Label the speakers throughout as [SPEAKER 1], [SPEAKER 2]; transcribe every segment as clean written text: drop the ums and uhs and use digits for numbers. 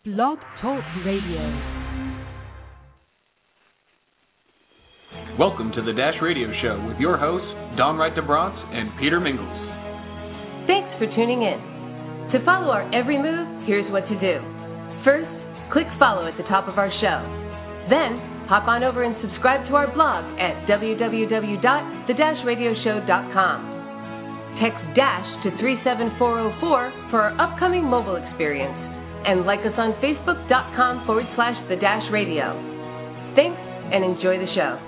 [SPEAKER 1] Blog Talk Radio.
[SPEAKER 2] Welcome to the Dash Radio Show with your hosts, Dawn Wright DeBronce and Peter Mingles.
[SPEAKER 3] Thanks for tuning in. To follow our every move, here's what to do. First, click follow at the top of our show. Then, hop on over and subscribe to our blog at www.the-radioshow.com. Text DASH to 37404 for our upcoming mobile experience. And like us on Facebook.com/The Radio. Thanks and enjoy the show.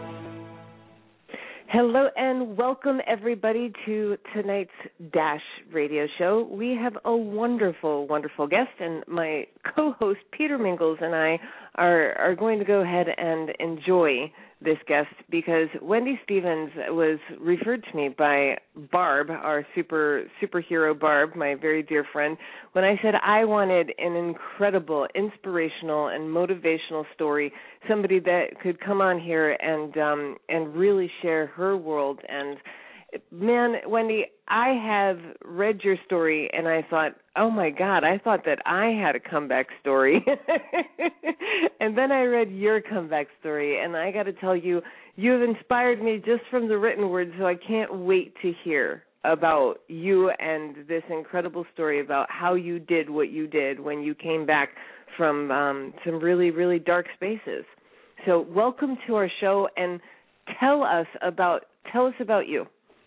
[SPEAKER 3] Hello and welcome everybody to tonight's Dash Radio Show. We have a wonderful, wonderful guest, and my co-host Peter Mingles and I are going to go ahead and enjoy this guest because Wendy Stevens was referred to me by Barb, our superhero Barb, my very dear friend, when I said I wanted an incredible, inspirational, and motivational story, somebody that could come on here and really share her world. And man, Wendy, I have read your story and I thought, oh my God, I thought that I had a comeback story. And then I read your comeback story, and I got to tell you, you have inspired me just from the written word, so I can't wait to hear about you and this incredible story about how you did what you did when you came back from some really, really dark spaces. So welcome to our show, and tell us about you.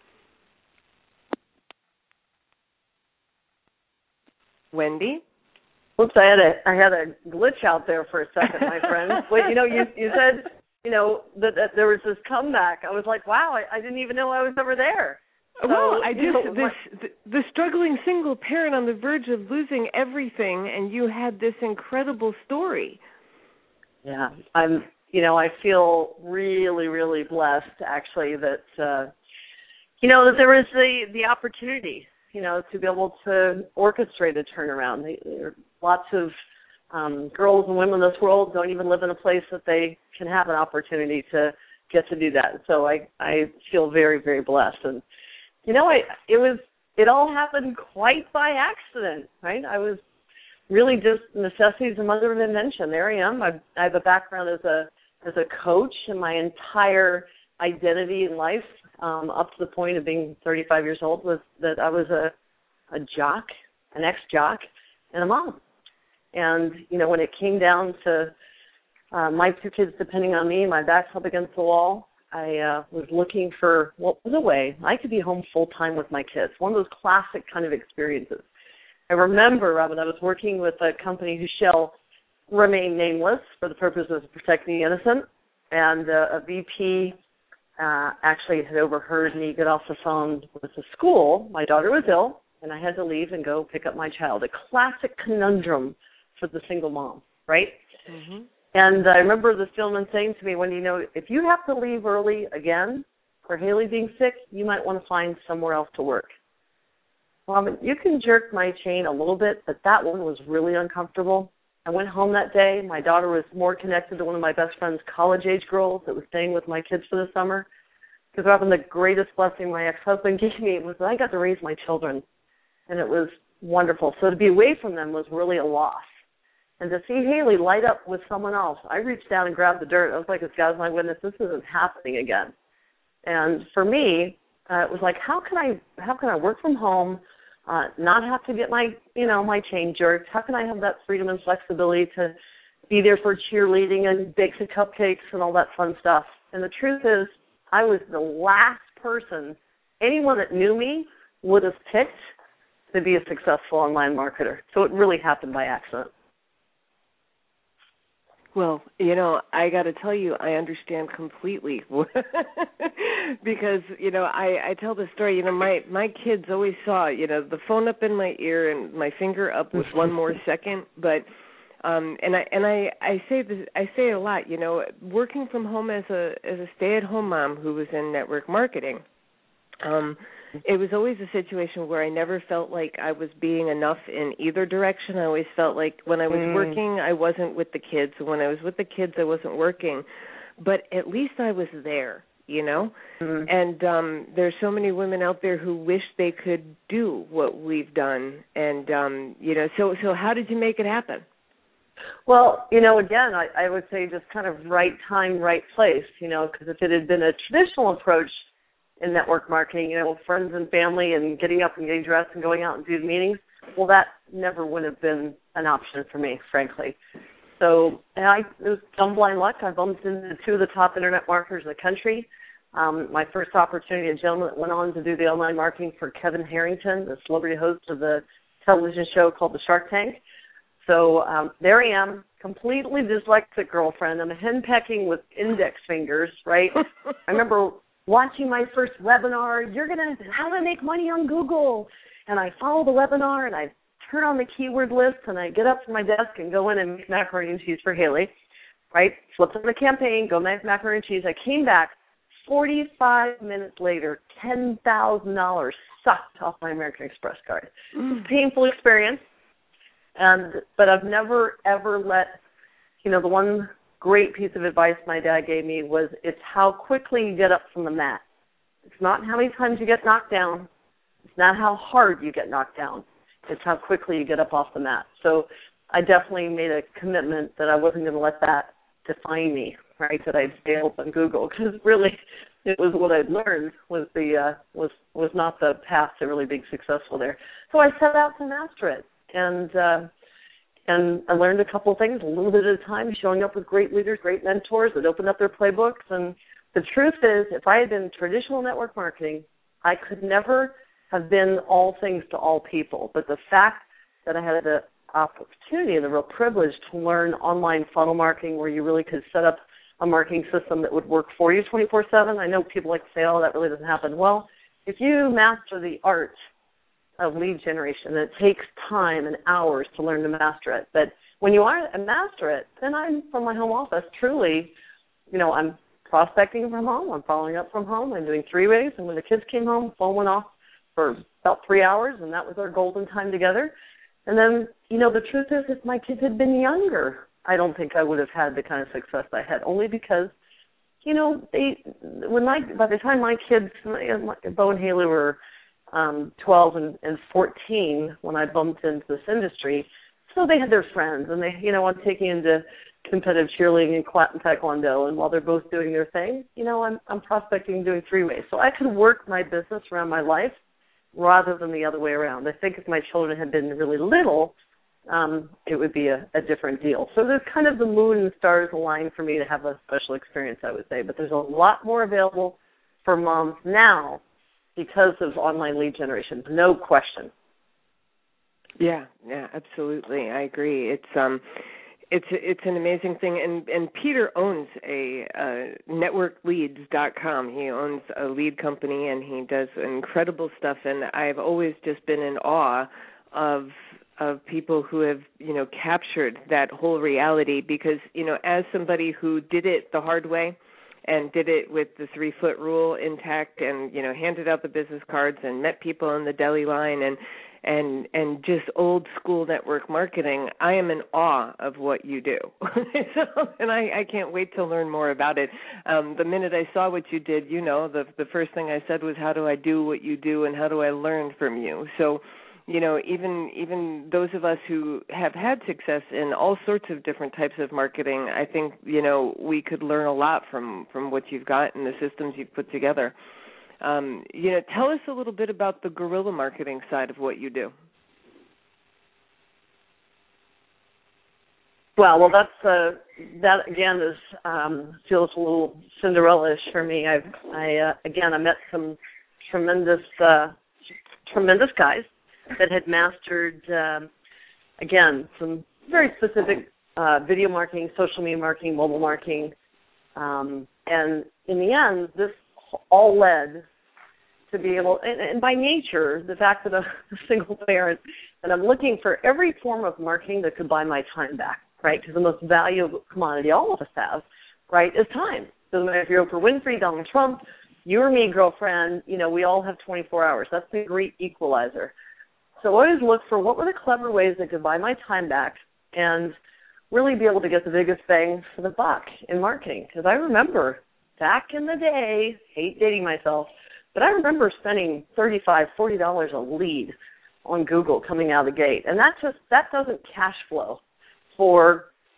[SPEAKER 3] Wendy?
[SPEAKER 4] Oops, I had a glitch out there for a second, my friend. Wait, you said, that there was this comeback. I was like, wow, I didn't even know I was ever there.
[SPEAKER 3] Well, the struggling single parent on the verge of losing everything, and you had this incredible story.
[SPEAKER 4] Yeah, I feel really, really blessed, actually, that there was the opportunity, to be able to orchestrate a turnaround. There are lots of girls and women in this world don't even live in a place that they can have an opportunity to get to do that. So I feel very, very blessed. And, it all happened quite by accident, right? I was really just necessity's the mother of invention. There I am. I have a background as a coach, and my entire identity in life up to the point of being 35 years old was that I was a jock, an ex-jock, and a mom. And, when it came down to my two kids depending on me, my back's up against the wall, I was looking for what was a way I could be home full-time with my kids, one of those classic kind of experiences. I remember, Robin, I was working with a company who shall remain nameless for the purposes of protecting the innocent, and a VP actually had overheard me get off the phone with the school. My daughter was ill, and I had to leave and go pick up my child. A classic conundrum for the single mom, right? Mm-hmm. And I remember this gentleman saying to me, when if you have to leave early again for Haley being sick, you might want to find somewhere else to work. Well, you can jerk my chain a little bit, but that one was really uncomfortable. I went home that day. My daughter was more connected to one of my best friend's college-age girls that was staying with my kids for the summer. Because often the greatest blessing my ex-husband gave me was that I got to raise my children, and it was wonderful. So to be away from them was really a loss. And to see Haley light up with someone else, I reached down and grabbed the dirt. I was like, God, my goodness, this isn't happening again. And for me, it was like, how can I work from home, not have to get my chain jerked? How can I have that freedom and flexibility to be there for cheerleading and bakes and cupcakes and all that fun stuff? And the truth is, I was the last person anyone that knew me would have picked to be a successful online marketer. So it really happened by accident.
[SPEAKER 3] Well, I got to tell you, I understand completely because, I tell the story, my kids always saw, the phone up in my ear and my finger up with one more second. But, and I say this, I say it a lot, working from home as a stay-at-home mom who was in network marketing, it was always a situation where I never felt like I was being enough in either direction. I always felt like when I was working, I wasn't with the kids. When I was with the kids, I wasn't working. But at least I was there, Mm-hmm. And there's so many women out there who wish they could do what we've done. And, so how did you make it happen?
[SPEAKER 4] Well, again, I would say just kind of right time, right place, because if it had been a traditional approach in network marketing, friends and family and getting up and getting dressed and going out and do meetings, well, that never would have been an option for me, frankly. So it was dumb blind luck. I bumped into two of the top internet marketers in the country. My first opportunity, a gentleman that went on to do the online marketing for Kevin Harrington, the celebrity host of the television show called The Shark Tank. So there I am, completely dyslexic girlfriend. I'm henpecking with index fingers, right? I remember watching my first webinar, how to make money on Google. And I follow the webinar, and I turn on the keyword list, and I get up from my desk and go in and make macaroni and cheese for Haley, right? Flipped on the campaign, go make macaroni and cheese. I came back 45 minutes later, $10,000 sucked off my American Express card. It was a painful experience, but I've never, ever let, the one great piece of advice my dad gave me was it's how quickly you get up from the mat. It's not how many times you get knocked down. It's not how hard you get knocked down. It's how quickly you get up off the mat. So I definitely made a commitment that I wasn't going to let that define me, right, that I'd failed on Google, because really it was what I'd learned was not the path to really being successful there. So I set out to master it, and I learned a couple of things, a little bit at a time, showing up with great leaders, great mentors that opened up their playbooks. And the truth is, if I had been traditional network marketing, I could never have been all things to all people. But the fact that I had the opportunity and the real privilege to learn online funnel marketing, where you really could set up a marketing system that would work for you 24/7. I know people like to say, oh, that really doesn't happen. Well, if you master the art of lead generation, it takes time and hours to learn to master it. But when you master it, then I'm from my home office, truly, I'm prospecting from home, I'm following up from home, I'm doing three-ways, and when the kids came home, phone went off for about 3 hours, and that was our golden time together. And then, the truth is, if my kids had been younger, I don't think I would have had the kind of success I had, only because, by the time my kids, Bo and Haley were 12 and 14 when I bumped into this industry, so they had their friends, and they, I'm taking into competitive cheerleading and taekwondo, and while they're both doing their thing, I'm prospecting and doing three-ways. So I could work my business around my life rather than the other way around. I think if my children had been really little, it would be a different deal. So there's kind of the moon and stars aligned for me to have a special experience, I would say. But there's a lot more available for moms now because of online lead generation, no question.
[SPEAKER 3] Yeah, absolutely. I agree. It's an amazing thing, and Peter owns a networkleads.com. He owns a lead company, and he does incredible stuff. And I've always just been in awe of people who have captured that whole reality, because as somebody who did it the hard way and did it with the 3-foot rule intact, and handed out the business cards and met people in the deli line and just old school network marketing, I am in awe of what you do. And I can't wait to learn more about it. The minute I saw what you did, the first thing I said was, how do I do what you do, and how do I learn from you? So, even those of us who have had success in all sorts of different types of marketing, I think, we could learn a lot from what you've got and the systems you've put together. Tell us a little bit about the guerrilla marketing side of what you do.
[SPEAKER 4] Well, that again feels a little Cinderella-ish for me. I met some tremendous guys that had mastered some very specific video marketing, social media marketing, mobile marketing, and in the end, this all led to be able, and by nature, the fact that I'm a single parent, and I'm looking for every form of marketing that could buy my time back, right? Because the most valuable commodity all of us have, right, is time. Doesn't matter if you're Oprah Winfrey, Donald Trump, you or me, girlfriend, we all have 24 hours. That's the great equalizer. So I always look for what were the clever ways that could buy my time back and really be able to get the biggest bang for the buck in marketing. Because I remember back in the day, hate dating myself, but I remember spending $35, $40 a lead on Google coming out of the gate. And that doesn't cash flow for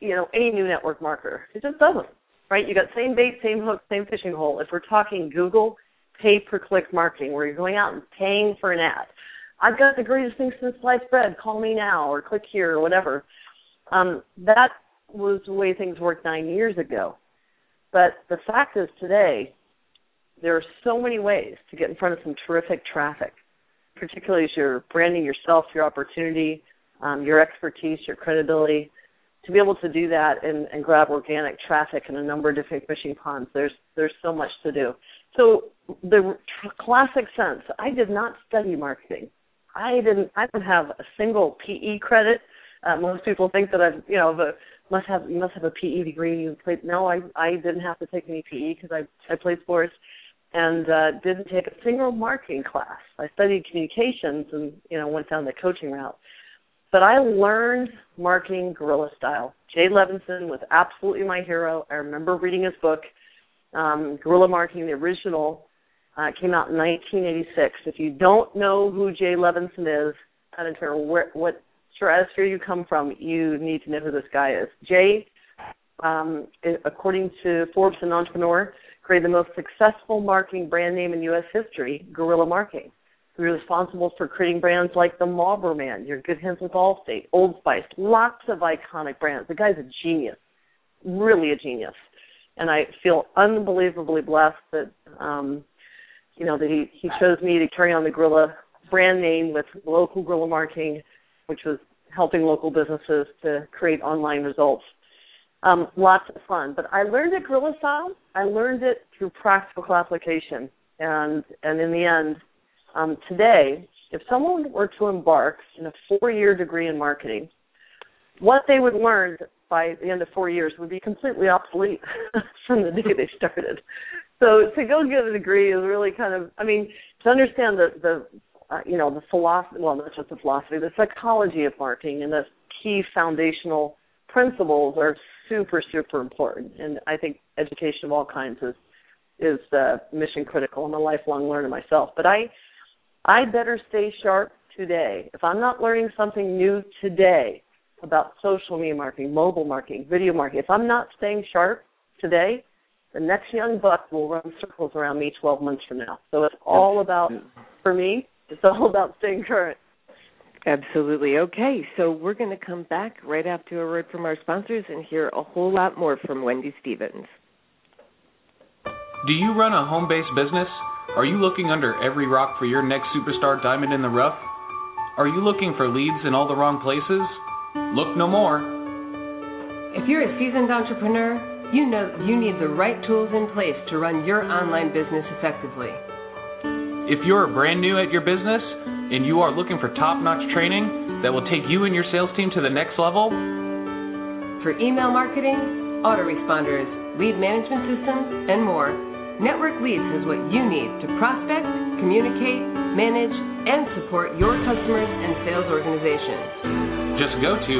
[SPEAKER 4] any new network marketer. It just doesn't, right? You got same bait, same hook, same fishing hole. If we're talking Google pay-per-click marketing, where you're going out and paying for an ad, I've got the greatest thing since sliced bread, call me now, or click here, or whatever. That was the way things worked 9 years ago. But the fact is today, there are so many ways to get in front of some terrific traffic, particularly as you're branding yourself, your opportunity, your expertise, your credibility. To be able to do that and grab organic traffic in a number of different fishing ponds, there's so much to do. So the classic sense, I did not study marketing. I don't have a single PE credit. Most people think that you must have a PE degree. No, I didn't have to take any PE because I played sports, and didn't take a single marketing class. I studied communications and went down the coaching route. But I learned marketing guerrilla style. Jay Levinson was absolutely my hero. I remember reading his book, Guerrilla Marketing, the original. It came out in 1986. If you don't know who Jay Levinson is, I don't care what stratosphere you come from, you need to know who this guy is. Jay, according to Forbes and Entrepreneur, created the most successful marketing brand name in U.S. history, guerrilla marketing. He was responsible for creating brands like the Marlboro Man, Your Good Hands with Allstate, Old Spice, lots of iconic brands. The guy's a genius, really a genius. And I feel unbelievably blessed that, that he chose me to carry on the guerrilla brand name with local guerrilla marketing, which was helping local businesses to create online results. Lots of fun. But I learned it guerrilla style. I learned it through practical application. And in the end, today, if someone were to embark in a 4-year degree in marketing, what they would learn by the end of 4 years would be completely obsolete from the day they started. So to go get a degree is really to understand the philosophy, well, not just the philosophy, the psychology of marketing and the key foundational principles are super, super important. And I think education of all kinds is mission critical. I'm a lifelong learner myself. But I better stay sharp today. If I'm not learning something new today about social media marketing, mobile marketing, video marketing, if I'm not staying sharp today, the next young buck will run circles around me 12 months from now. So it's all about, for me, it's all about staying current.
[SPEAKER 3] Absolutely. Okay, so we're going to come back right after a word from our sponsors and hear a whole lot more from Wendy Stevens.
[SPEAKER 2] Do you run a home-based business? Are you looking under every rock for your next superstar diamond in the rough? Are you looking for leads in all the wrong places? Look no more.
[SPEAKER 3] If you're a seasoned entrepreneur, you know you need the right tools in place to run your online business effectively.
[SPEAKER 2] If you're brand new at your business and you are looking for top-notch training that will take you and your sales team to the next level,
[SPEAKER 3] for email marketing, autoresponders, lead management systems, and more, Network Leads is what you need to prospect, communicate, manage, and support your customers and sales organizations.
[SPEAKER 2] Just go to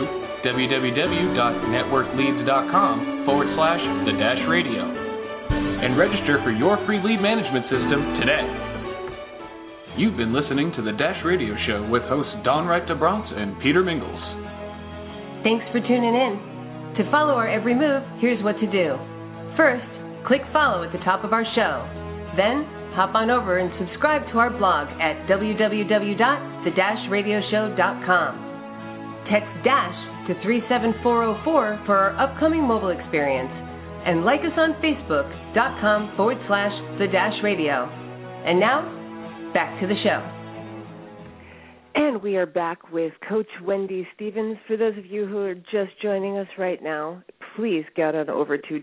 [SPEAKER 2] www.networkleads.com/the-radio and register for your free lead management system today. You've been listening to the Dash Radio Show with hosts Don Wright DeBronce and Peter Mingles.
[SPEAKER 3] Thanks for tuning in. To follow our every move, here's what to do. First, click follow at the top of our show. Then, hop on over and subscribe to our blog at www.the-radioshow.com. Text DASH to 37404 for our upcoming mobile experience. And like us on Facebook.com/the-radio. And now, back to the show. And we are back with Coach Wendy Stevens. For those of you who are just joining us right now, please get on over to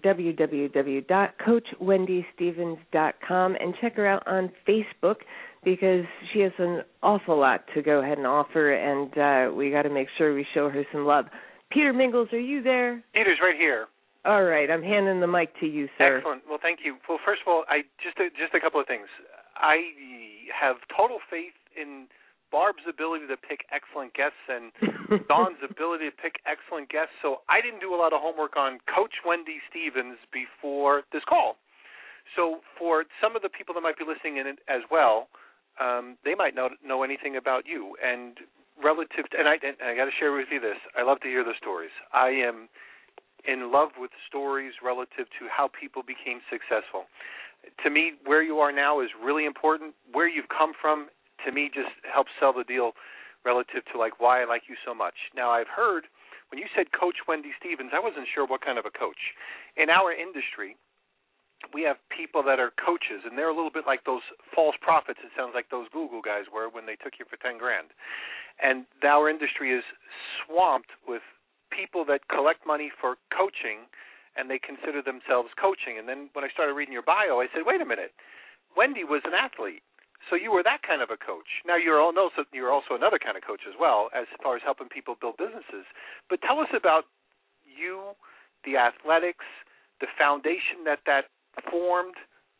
[SPEAKER 3] www.coachwendystevens.com and check her out on Facebook because she has an awful lot to go ahead and offer, and we got to make sure we show her some love. Peter Mingles, are you there?
[SPEAKER 1] Peter's right here.
[SPEAKER 3] All right, I'm handing the mic to you, sir.
[SPEAKER 1] Excellent. Well, thank you. Well, first of all, just a couple of things. I have total faith in Barb's ability to pick excellent guests and Dawn's ability to pick excellent guests, so I didn't do a lot of homework on Coach Wendy Stevens before this call. So for some of the people that might be listening in as well, they might not know anything about you. And relative to, and I got to share with you this. I love to hear the stories. I am in love with stories relative to how people became successful. To me, where you are now is really important. Where you've come from, to me, just helps sell the deal relative to like why I like you so much. Now, I've heard when you said Coach Wendy Stevens, I wasn't sure what kind of a coach. In our industry, we have people that are coaches, and they're a little bit like those false prophets. It sounds like those Google guys were when they took you for $10,000. And our industry is swamped with people that collect money for coaching, and they consider themselves coaching. And then when I started reading your bio, I said, wait a minute, Wendy was an athlete, so you were that kind of a coach. Now, you're also another kind of coach as well, as far as helping people build businesses. But tell us about you, the athletics, the foundation that formed,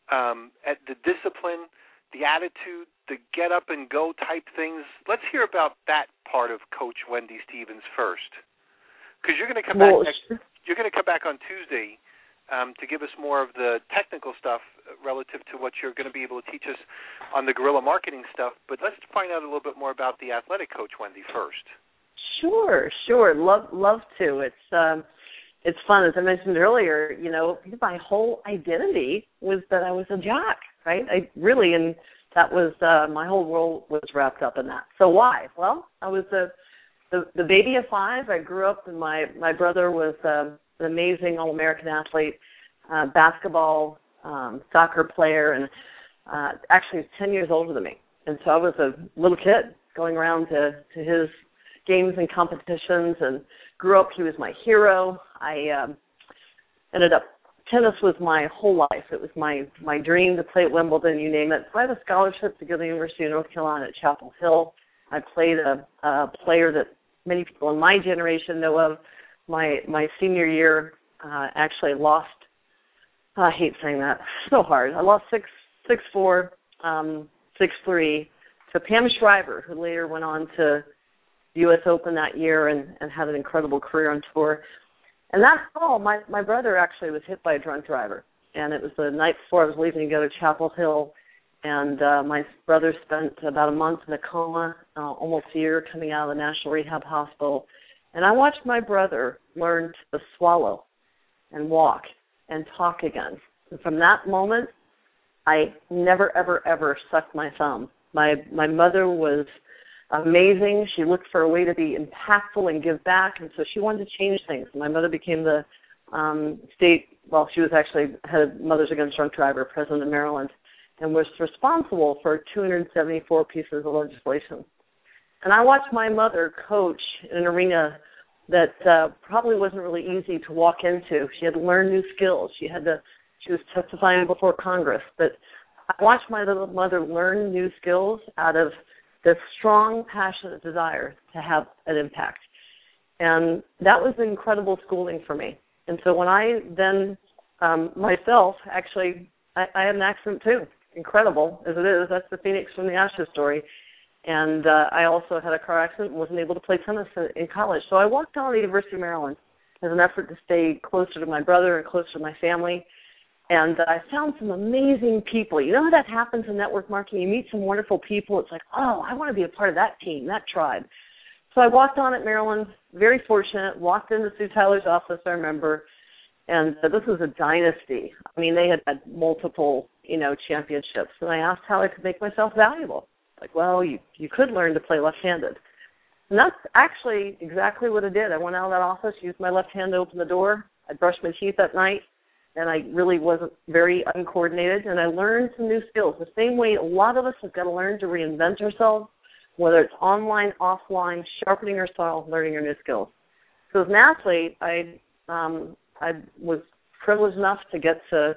[SPEAKER 1] at the discipline, the attitude, the get-up-and-go type things. Let's hear about that part of Coach Wendy Stevens first. Because you're going to come back you're going to come back on Tuesday to give us more of the technical stuff relative to what you're going to be able to teach us on the guerrilla marketing stuff. But let's find out a little bit more about the athletic coach Wendy first.
[SPEAKER 4] Sure. Love to. It's fun. As I mentioned earlier, my whole identity was that I was a jock, right? And that was my whole world was wrapped up in that. So why? Well, I was the baby of 5. I grew up, and my brother was an amazing All-American athlete, basketball, soccer player, and actually he's 10 years older than me. And so I was a little kid going around to his games and competitions, and grew up. He was my hero. I ended up, tennis was my whole life. It was my dream to play at Wimbledon, you name it. So I had a scholarship to go to the University of North Carolina at Chapel Hill. I played a player that many people in my generation know of. My senior year, actually lost, I hate saying that, so hard. I lost 6'4", 6'3", to Pam Shriver, who later went on to U.S. Open that year and had an incredible career on tour. And that fall, my brother actually was hit by a drunk driver. And it was the night before I was leaving to go to Chapel Hill. And my brother spent about a month in a coma, almost a year, coming out of the National Rehab Hospital. And I watched my brother learn to swallow and walk and talk again. And from that moment, I never, ever, ever sucked my thumb. My mother was amazing. She looked for a way to be impactful and give back, and so she wanted to change things. My mother became the she was actually head of Mothers Against Drunk Driver, president of Maryland, and was responsible for 274 pieces of legislation. And I watched my mother coach in an arena that probably wasn't really easy to walk into. She had to learn new skills. She was testifying before Congress. But I watched my little mother learn new skills out of this strong, passionate desire to have an impact. And that was incredible schooling for me. And so when I then myself, actually, I had an accident too. Incredible as it is. That's the Phoenix from the Ashes story. And I also had a car accident and wasn't able to play tennis in college. So I walked on to the University of Maryland as an effort to stay closer to my brother and closer to my family. And I found some amazing people. You know how that happens in network marketing? You meet some wonderful people. It's like, oh, I want to be a part of that team, that tribe. So I walked on at Maryland, very fortunate, walked into Sue Tyler's office, I remember, and this was a dynasty. I mean, they had multiple, championships. And I asked how I could make myself valuable. Like, well, you could learn to play left-handed. And that's actually exactly what I did. I went out of that office, used my left hand to open the door. I brushed my teeth at night, and I really wasn't very uncoordinated, and I learned some new skills. The same way a lot of us have got to learn to reinvent ourselves, whether it's online, offline, sharpening our style, learning our new skills. So as an athlete, I was privileged enough to get to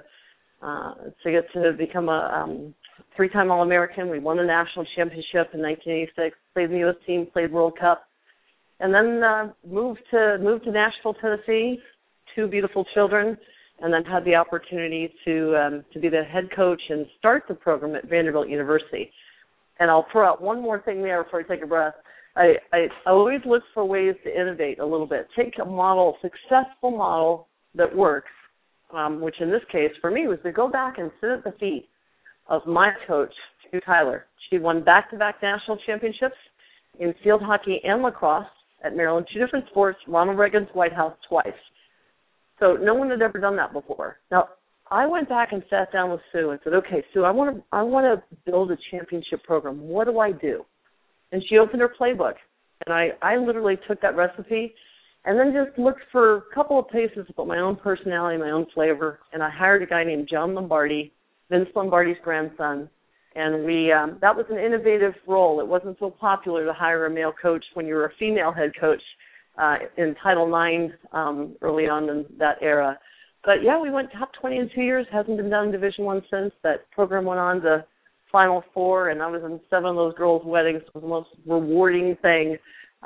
[SPEAKER 4] become a 3-time All-American. We won the national championship in 1986, played in the U.S. team, played World Cup, and then moved to Nashville, Tennessee, 2 beautiful children, and then had the opportunity to be the head coach and start the program at Vanderbilt University. And I'll throw out one more thing there before I take a breath. I always look for ways to innovate a little bit. Take a successful model that works, which in this case for me was to go back and sit at the feet of my coach, Sue Tyler. She won back-to-back national championships in field hockey and lacrosse at Maryland, 2 different sports, Ronald Reagan's White House twice. So no one had ever done that before. Now, I went back and sat down with Sue and said, okay, Sue, I want to build a championship program. What do I do? And she opened her playbook, and I literally took that recipe and then just looked for a couple of places to put my own personality, my own flavor, and I hired a guy named John Lombardi, Vince Lombardi's grandson, and we that was an innovative role. It wasn't so popular to hire a male coach when you were a female head coach in Title IX early on in that era. But, yeah, we went top 20 in 2 years, hasn't been done in Division I since. That program went on to Final Four, and I was in 7 of those girls' weddings. It was the most rewarding thing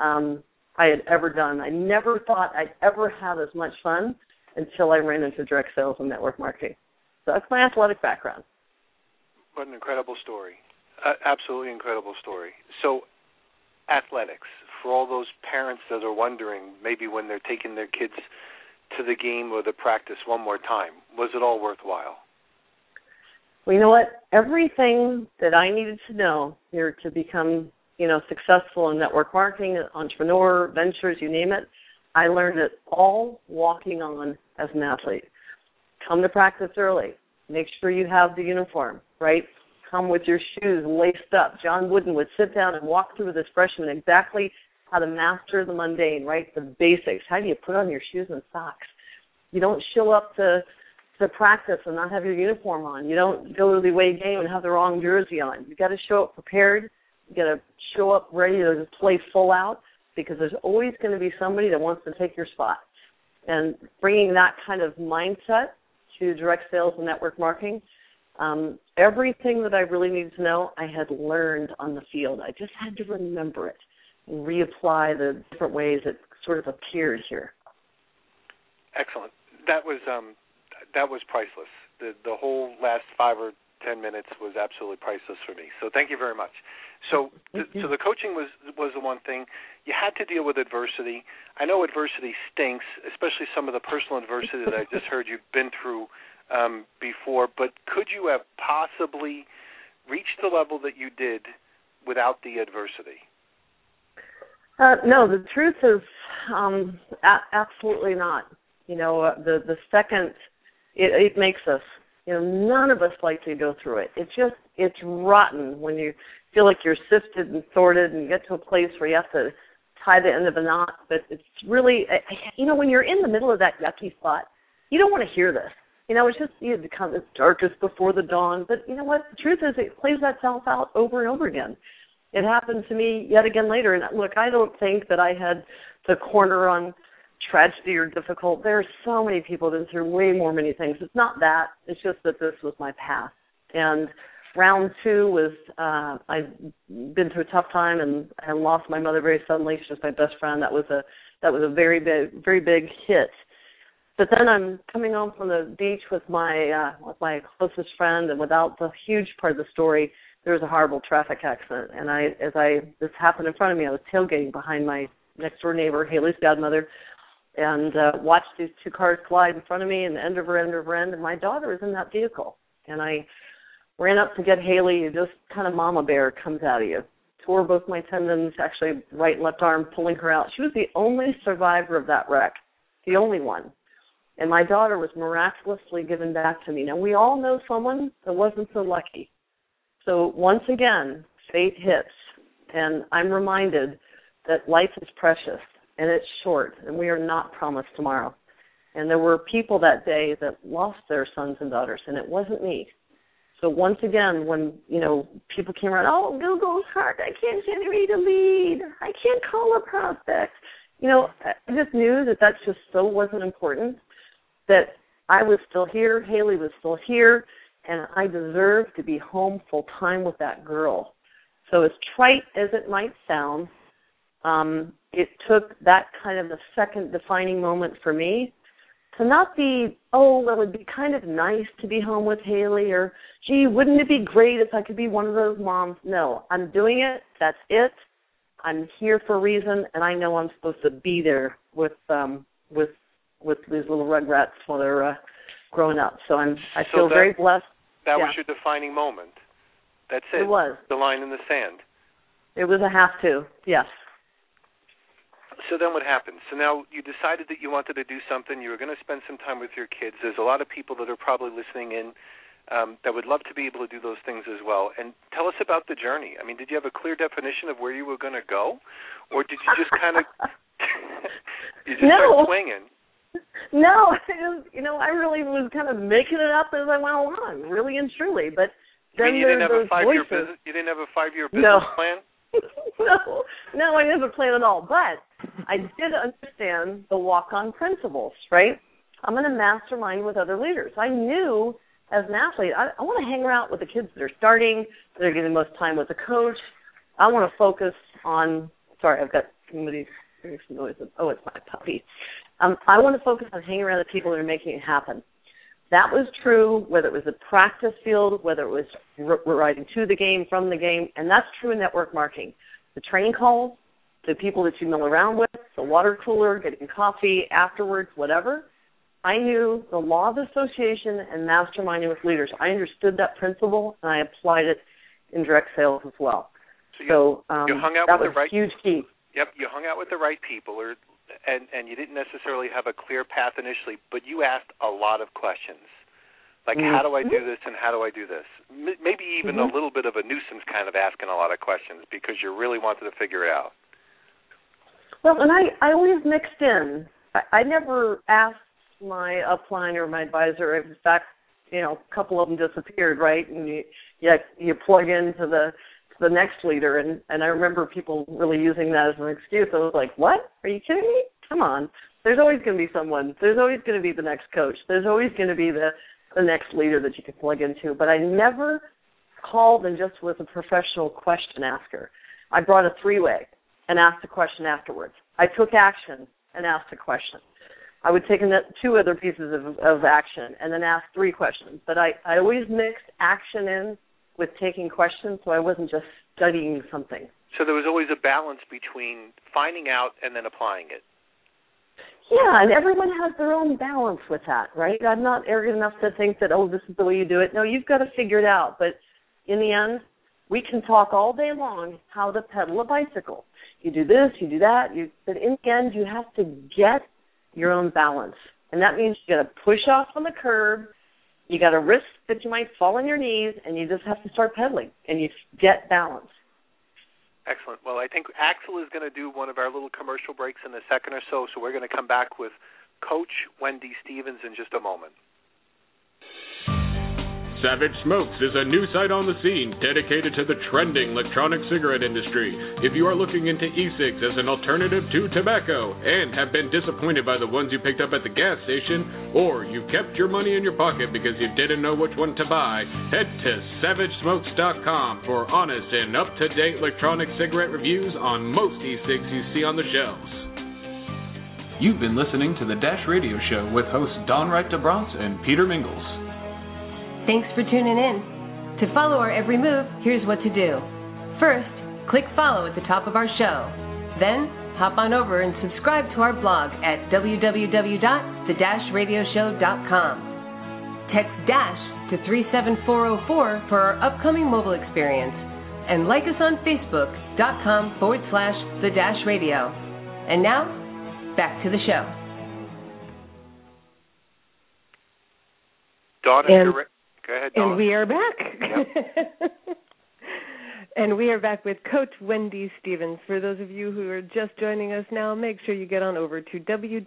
[SPEAKER 4] I had ever done. I never thought I'd ever have as much fun until I ran into direct sales and network marketing. So that's my athletic background.
[SPEAKER 1] What an incredible story. Absolutely incredible story. So athletics, for all those parents that are wondering, maybe when they're taking their kids to the game or the practice one more time, was it all worthwhile?
[SPEAKER 4] Well, you know what? Everything that I needed to know here to become, successful in network marketing, entrepreneur, ventures, you name it, I learned it all walking on as an athlete. Come to practice early. Make sure you have the uniform, right? Come with your shoes laced up. John Wooden would sit down and walk through with his freshmen exactly how to master the mundane, right? The basics. How do you put on your shoes and socks? You don't show up to practice and not have your uniform on. You don't go to the away game and have the wrong jersey on. You got to show up prepared. You got to show up ready to just play full out, because there's always going to be somebody that wants to take your spot. And bringing that kind of mindset to direct sales and network marketing, everything that I really needed to know, I had learned on the field. I just had to remember it and reapply the different ways it sort of appeared here.
[SPEAKER 1] Excellent. That was priceless. The whole last 5 or 10 minutes was absolutely priceless for me. So thank you very much. So the coaching was the one thing. You had to deal with adversity. I know adversity stinks, especially some of the personal adversity that I just heard you've been through before, but could you have possibly reached the level that you did without the adversity?
[SPEAKER 4] No, the truth is absolutely not. The second it makes us, none of us like to go through it. It's rotten when you feel like you're sifted and sorted and get to a place where you have to tie the end of a knot. But it's really, when you're in the middle of that yucky spot, you don't want to hear this. It's just it becomes darkest before the dawn. But you know what? The truth is, it plays itself out over and over again. It happened to me yet again later. And look, I don't think that I had the corner on tragedy or difficult. There are so many people that have been through way more many things. It's not that. It's just that this was my path. And round 2 was I'd been through a tough time, and I lost my mother very suddenly. She was my best friend. That was a very big hit. But then I'm coming home from the beach with my closest friend, and without the huge part of the story, there was a horrible traffic accident. And this happened in front of me. I was tailgating behind my next door neighbor, Haley's godmother, and watched these 2 cars collide in front of me, and end over end, and my daughter was in that vehicle. And I ran up to get Haley, and just kind of mama bear comes out of you. Tore both my tendons, actually right and left arm, pulling her out. She was the only survivor of that wreck, the only one. And my daughter was miraculously given back to me. Now, we all know someone that wasn't so lucky. So once again, fate hits, and I'm reminded that life is precious, and it's short, and we are not promised tomorrow. And there were people that day that lost their sons and daughters, and it wasn't me. So once again, when, people came around, oh, Google's hard, I can't generate a lead, I can't call a prospect. I just knew that just so wasn't important, that I was still here, Haley was still here, and I deserved to be home full-time with that girl. So as trite as it might sound, it took that kind of a second defining moment for me to not be, well, it would be kind of nice to be home with Haley, or, gee, wouldn't it be great if I could be one of those moms? No, I'm doing it. That's it. I'm here for a reason, and I know I'm supposed to be there with these little rugrats while they're growing up. So I feel very blessed.
[SPEAKER 1] That was your defining moment. That's it.
[SPEAKER 4] It was.
[SPEAKER 1] The line in the sand.
[SPEAKER 4] It was a have to, yes.
[SPEAKER 1] So then what happened? So now you decided that you wanted to do something. You were going to spend some time with your kids. There's a lot of people that are probably listening in that would love to be able to do those things as well. And tell us about the journey. I mean, did you have a clear definition of where you were going to go? Or did you just kind of start swinging?
[SPEAKER 4] No, I really was kind of making it up as I went along, really and truly. But then
[SPEAKER 1] you didn't have a 5-year
[SPEAKER 4] voices.
[SPEAKER 1] business. You didn't have a 5-year business plan.
[SPEAKER 4] No, I didn't have a plan at all. But I did understand the walk-on principles. Right? I'm going to mastermind with other leaders. I knew as an athlete, I want to hang around with the kids that are starting, that are getting the most time with the coach. I want to focus on. Sorry, I've got somebody. There's some noise. Oh, it's my puppy. I want to focus on hanging around the people that are making it happen. That was true whether it was a practice field, whether it was riding to the game, from the game, and that's true in network marketing. The training calls, the people that you mill around with, the water cooler, getting coffee afterwards, whatever. I knew the law of association and masterminding with leaders. I understood that principle, and I applied it in direct sales as well.
[SPEAKER 1] So you hung out
[SPEAKER 4] that
[SPEAKER 1] with
[SPEAKER 4] was
[SPEAKER 1] the right
[SPEAKER 4] huge key.
[SPEAKER 1] Yep, you hung out with the right people, and you didn't necessarily have a clear path initially, but you asked a lot of questions. Like, how do I do this and how do I do this? Maybe even a little bit of a nuisance kind of asking a lot of questions because you really wanted to figure it out.
[SPEAKER 4] Well, and I always mixed in. I never asked my upline or my advisor. In fact, a couple of them disappeared, right? And you plug into the next leader, and I remember people really using that as an excuse. I was like, what? Are you kidding me? Come on. There's always going to be someone. There's always going to be the next coach. There's always going to be the next leader that you can plug into. But I never called and just was a professional question asker. I brought a 3-way and asked a question afterwards. I took action and asked a question. I would take 2 other pieces of action and then ask 3 questions. But I always mixed action in with taking questions, so I wasn't just studying something.
[SPEAKER 1] So there was always a balance between finding out and then applying it.
[SPEAKER 4] Yeah, and everyone has their own balance with that, right? I'm not arrogant enough to think that, this is the way you do it. No, you've got to figure it out. But in the end, we can talk all day long how to pedal a bicycle. You do this, you do that. But in the end, you have to get your own balance. And that means you got to push off on the curb. You got to risk that you might fall on your knees, and you just have to start pedaling, and you get balance.
[SPEAKER 1] Excellent. Well, I think Axel is going to do one of our little commercial breaks in a second or so we're going to come back with Coach Wendy Stevens in just a moment.
[SPEAKER 5] Savage Smokes is a new site on the scene dedicated to the trending electronic cigarette industry. If you are looking into e-cigs as an alternative to tobacco and have been disappointed by the ones you picked up at the gas station, or you kept your money in your pocket because you didn't know which one to buy, head to SavageSmokes.com for honest and up-to-date electronic cigarette reviews on most e-cigs you see on the shelves.
[SPEAKER 2] You've been listening to the Dash Radio Show with hosts Don Wright DeBronce and Peter Mingles.
[SPEAKER 3] Thanks for tuning in. To follow our every move, here's what to do. First, click follow at the top of our show. Then, hop on over and subscribe to our blog at www.the-radioshow.com. Text DASH to 37404 for our upcoming mobile experience. And like us on Facebook.com/the-radio. And now, back to the show.
[SPEAKER 1] Dawn, go ahead, Dawn.
[SPEAKER 3] And we are back.
[SPEAKER 1] Yep.
[SPEAKER 3] And we are back with Coach Wendy Stevens. For those of you who are just joining us now, make sure you get on over to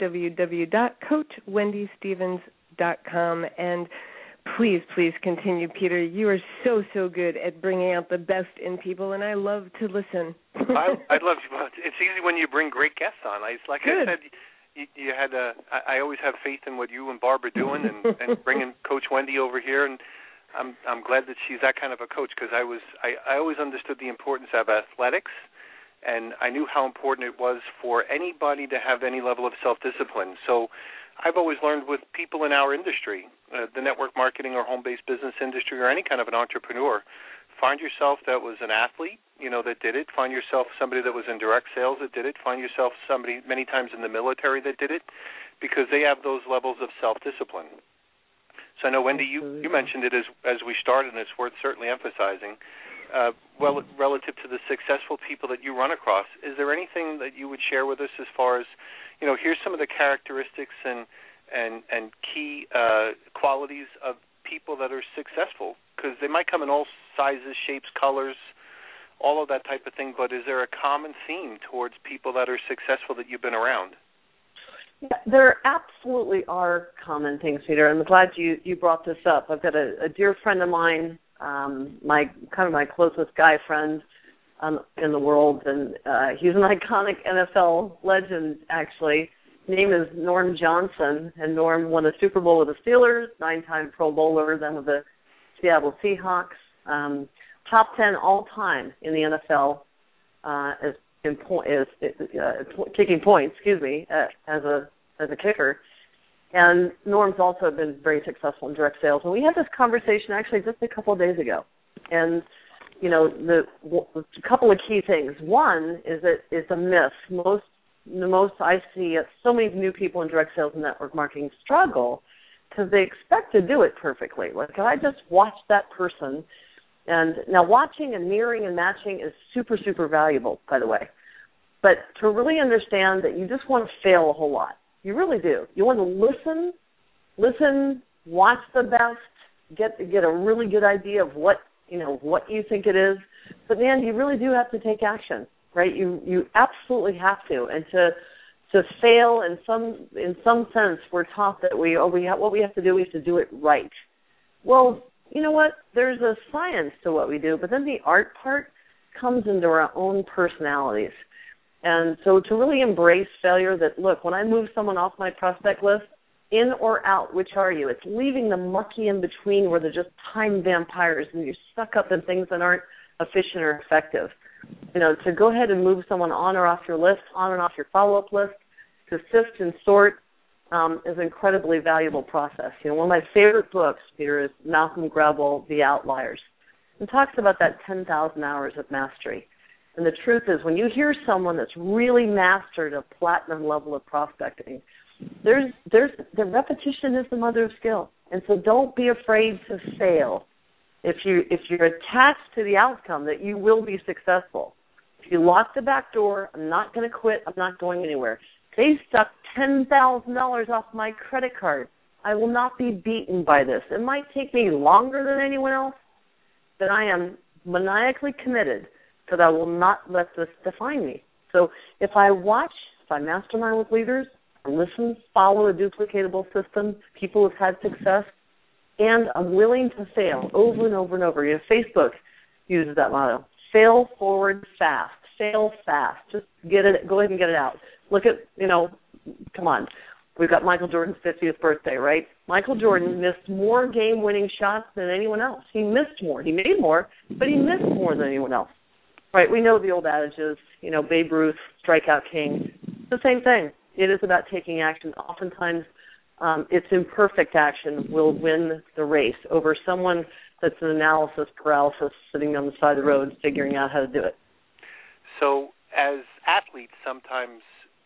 [SPEAKER 3] www.coachwendystevens.com. And please continue, Peter. You are so good at bringing out the best in people, and I love to listen.
[SPEAKER 1] I'd love to. It's easy when you bring great guests on. Like
[SPEAKER 3] Good.
[SPEAKER 1] I said, you had I always have faith in what you and Barb are doing, and bringing Coach Wendy over here, and I'm glad that she's that kind of a coach, because I always understood the importance of athletics, and I knew how important it was for anybody to have any level of self-discipline. So I've always learned with people in our industry, the network marketing or home-based business industry, or any kind of an entrepreneur, find yourself that was an athlete, that did it. Find yourself somebody that was in direct sales that did it. Find yourself somebody many times in the military that did it, because they have those levels of self-discipline. So I know, Wendy, you mentioned it as we started, and it's worth certainly emphasizing. relative to the successful people that you run across, is there anything that you would share with us as far as, here's some of the characteristics and key qualities of people that are successful? Because they might come in all sizes, shapes, colors, all of that type of thing, but is there a common theme towards people that are successful that you've been around?
[SPEAKER 4] Yeah, there absolutely are common things, Peter. I'm glad you brought this up. I've got a dear friend of mine, my closest guy friend in the world, and he's an iconic NFL legend, actually. His name is Norm Johnson, and Norm won a Super Bowl with the Steelers, 9-time Pro Bowler, then with the Seattle Seahawks, top 10 all time in the NFL kicking points, as a kicker. And Norm's also been very successful in direct sales. And we had this conversation actually just a couple of days ago. And a couple of key things. One is that it's a myth. The most I see so many new people in direct sales and network marketing struggle because they expect to do it perfectly. Like, I just watch that person. And now watching and mirroring and matching is super, super valuable, by the way. But to really understand that you just want to fail a whole lot. You really do. You want to listen, watch the best, get a really good idea of what you think it is. But then you really do have to take action, right? You absolutely have to. And to fail in some sense, we're taught that what we have to do is to do it right. Well, you know what? There's a science to what we do, but then the art part comes into our own personalities. And so to really embrace failure, that, look, when I move someone off my prospect list, in or out, which are you? It's leaving the mucky in between where they're just time vampires and you're stuck up in things that aren't efficient or effective. To go ahead and move someone on or off your list, on and off your follow-up list, to sift and sort is an incredibly valuable process. One of my favorite books, Peter, is Malcolm Gladwell, The Outliers. It talks about that 10,000 hours of mastery. And the truth is, when you hear someone that's really mastered a platinum level of prospecting, the repetition is the mother of skill. And so don't be afraid to fail. If you're attached to the outcome that you will be successful. If you lock the back door, I'm not going to quit, I'm not going anywhere. They stuck $10,000 off my credit card. I will not be beaten by this. It might take me longer than anyone else, but I am maniacally committed that I will not let this define me. So if I mastermind with leaders, I listen, follow a duplicatable system, people who've had success, and I'm willing to fail over and over and over. Facebook uses that motto: fail forward fast, fail fast. Just go ahead and get it out. Look at, come on. We've got Michael Jordan's 50th birthday, right? Michael Jordan missed more game-winning shots than anyone else. He missed more. He made more, but he missed more than anyone else. Right, we know the old adages, Babe Ruth, strikeout king. It's the same thing. It is about taking action. Oftentimes, it's imperfect action will win the race over someone that's an analysis paralysis sitting on the side of the road figuring out how to do it.
[SPEAKER 1] So as athletes, sometimes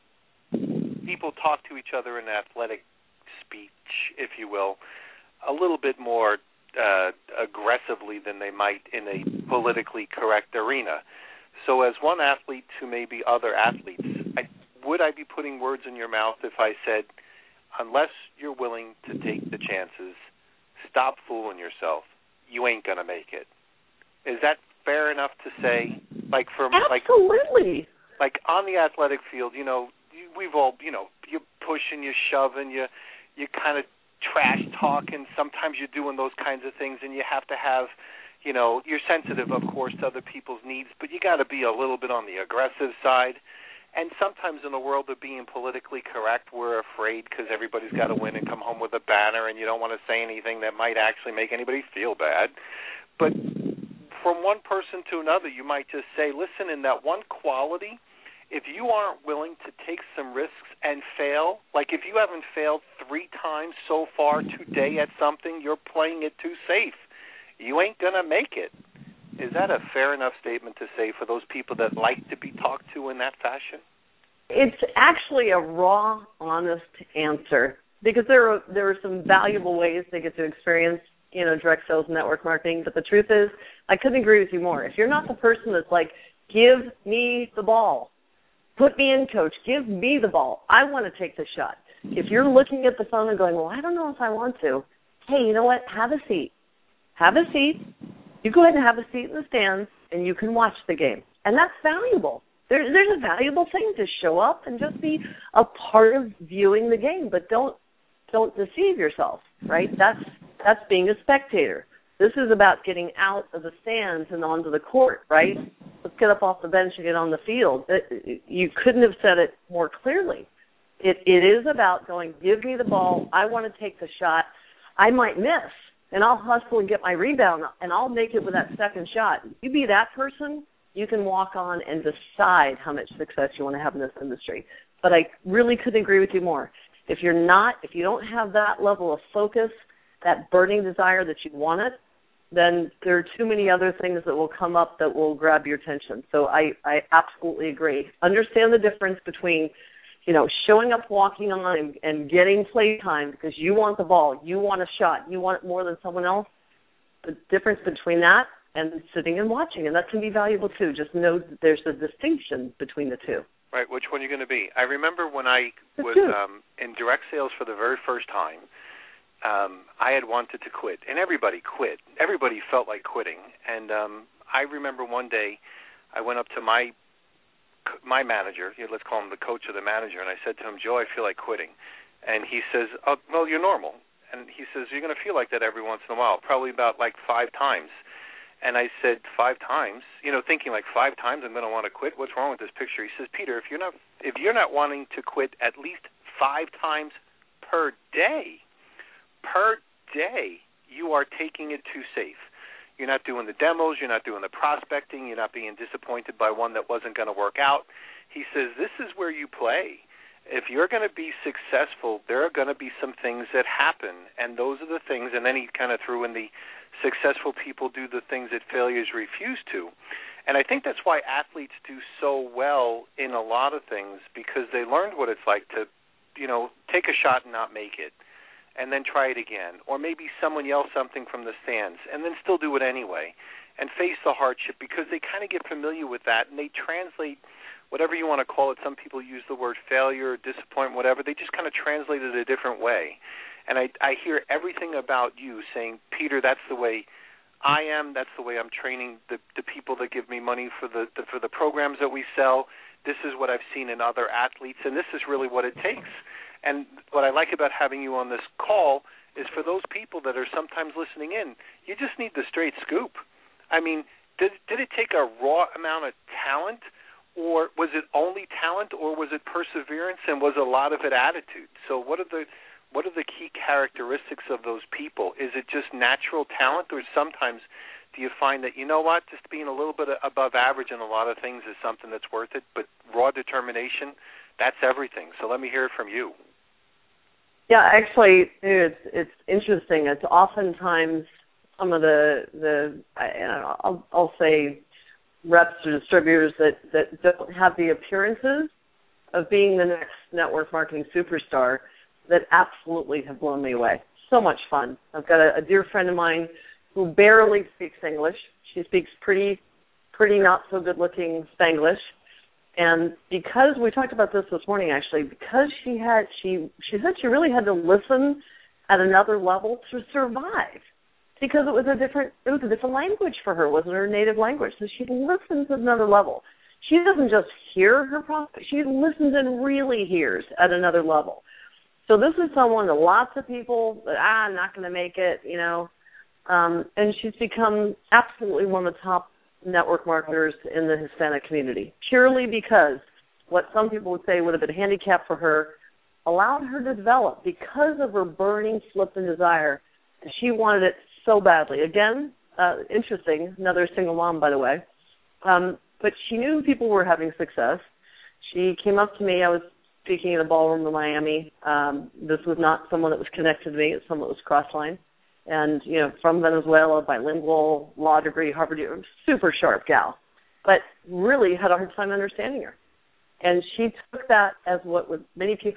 [SPEAKER 1] people talk to each other in athletic speech, if you will, a little bit more aggressively than they might in a politically correct arena. So as one athlete to maybe other athletes, would I be putting words in your mouth if I said, unless you're willing to take the chances, stop fooling yourself, you ain't going to make it? Is that fair enough to say?
[SPEAKER 4] Absolutely.
[SPEAKER 1] Like on the athletic field, we've all, you push and you shove and you kind of trash talk, and sometimes you're doing those kinds of things, and you have to have, you're sensitive, of course, to other people's needs, but you got to be a little bit on the aggressive side. And sometimes in the world of being politically correct, we're afraid because everybody's got to win and come home with a banner, and you don't want to say anything that might actually make anybody feel bad. But from one person to another, you might just say, listen, in that one quality, if you aren't willing to take some risks and fail, like if you haven't failed 3 times so far today at something, you're playing it too safe. You ain't going to make it. Is that a fair enough statement to say for those people that like to be talked to in that fashion?
[SPEAKER 4] It's actually a raw, honest answer, because there are some valuable ways they get to experience direct sales and network marketing, but the truth is I couldn't agree with you more. If you're not the person that's like, give me the ball, put me in, coach, give me the ball, I want to take the shot. If you're looking at the phone and going, well, I don't know if I want to, hey, you know what, have a seat. Have a seat. You go ahead and have a seat in the stands, and you can watch the game. And that's valuable. There's a valuable thing to show up and just be a part of viewing the game, but don't deceive yourself, right? That's being a spectator. This is about getting out of the stands and onto the court, right? Let's get up off the bench and get on the field. You couldn't have said it more clearly. It is about going, give me the ball, I want to take the shot. I might miss, and I'll hustle and get my rebound, and I'll make it with that second shot. You be that person, you can walk on and decide how much success you want to have in this industry. But I really couldn't agree with you more. If you don't have that level of focus, that burning desire that you want it, then there are too many other things that will come up that will grab your attention. So I absolutely agree. Understand the difference between, showing up, walking on, and getting play time because you want the ball, you want a shot, you want it more than someone else. The difference between that and sitting and watching, and that can be valuable too. Just know that there's a distinction between the two.
[SPEAKER 1] Right, which one you're going to be. I remember when I was in direct sales for the very first time, I had wanted to quit, and everybody quit. Everybody felt like quitting. And I remember one day I went up to my manager, let's call him the coach of the manager, and I said to him, Joe, I feel like quitting. And he says, oh, well, you're normal. And he says, you're going to feel like that every once in a while, probably about like 5 times. And I said, 5 times? Thinking like 5 times I'm going to want to quit? What's wrong with this picture? He says, Peter, if you're not wanting to quit at least 5 times per day, you are taking it too safe. You're not doing the demos. You're not doing the prospecting. You're not being disappointed by one that wasn't going to work out. He says, this is where you play. If you're going to be successful, there are going to be some things that happen, and those are the things, and then he kind of threw in the successful people do the things that failures refuse to. And I think that's why athletes do so well in a lot of things, because they learned what it's like to, take a shot and not make it, and then try it again, or maybe someone yells something from the stands, and then still do it anyway, and face the hardship, because they kind of get familiar with that, and they translate whatever you want to call it. Some people use the word failure, disappointment, whatever. They just kind of translate it a different way. And I hear everything about you saying, Peter, that's the way I am. That's the way I'm training the people that give me money for the programs that we sell. This is what I've seen in other athletes, and this is really what it takes. And what I like about having you on this call is for those people that are sometimes listening in, you just need the straight scoop. I mean, did it take a raw amount of talent, or was it only talent, or was it perseverance, and was a lot of it attitude? So what are the key characteristics of those people? Is it just natural talent, or sometimes do you find that, just being a little bit above average in a lot of things is something that's worth it, but raw determination, that's everything. So let me hear it from you.
[SPEAKER 4] Yeah, actually, it's interesting. It's oftentimes some of I'll say reps or distributors that don't have the appearances of being the next network marketing superstar that absolutely have blown me away. So much fun. I've got a dear friend of mine who barely speaks English. She speaks pretty not so good looking Spanglish. And because we talked about this morning, actually, because she said she really had to listen at another level to survive, because it was a different language for her. It wasn't her native language, so she listens at another level. She doesn't just hear her prospect; she listens and really hears at another level. So this is someone that lots of people I'm not going to make it, and she's become absolutely one of the top network marketers in the Hispanic community, purely because what some people would say would have been a handicap for her allowed her to develop because of her burning flip and desire. She wanted it so badly. Again, interesting, another single mom, by the way, but she knew people were having success. She came up to me. I was speaking in a ballroom in Miami. This was not someone that was connected to me. It's someone that was cross-line. And, from Venezuela, bilingual, law degree, Harvard, super sharp gal, but really had a hard time understanding her. And she took that as what many people would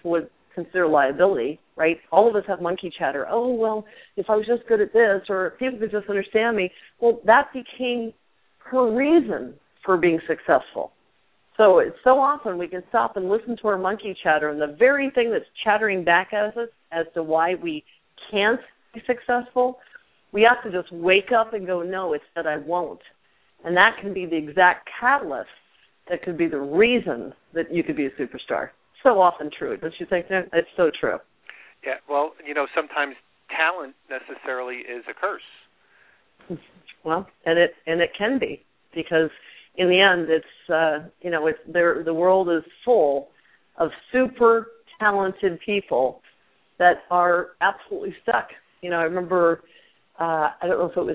[SPEAKER 4] consider liability, right? All of us have monkey chatter. Oh, well, if I was just good at this, or if people could just understand me. Well, that became her reason for being successful. So it's so often we can stop and listen to our monkey chatter, and the very thing that's chattering back at us as to why we can't be successful, we have to just wake up and go, no, it's that I won't. And that can be the exact catalyst that could be the reason that you could be a superstar. So often true, don't you think? It's so true.
[SPEAKER 1] Yeah, well, sometimes talent necessarily is a curse.
[SPEAKER 4] Well, and it can be, because in the end, the world is full of super talented people that are absolutely stuck. I remember, I don't know if it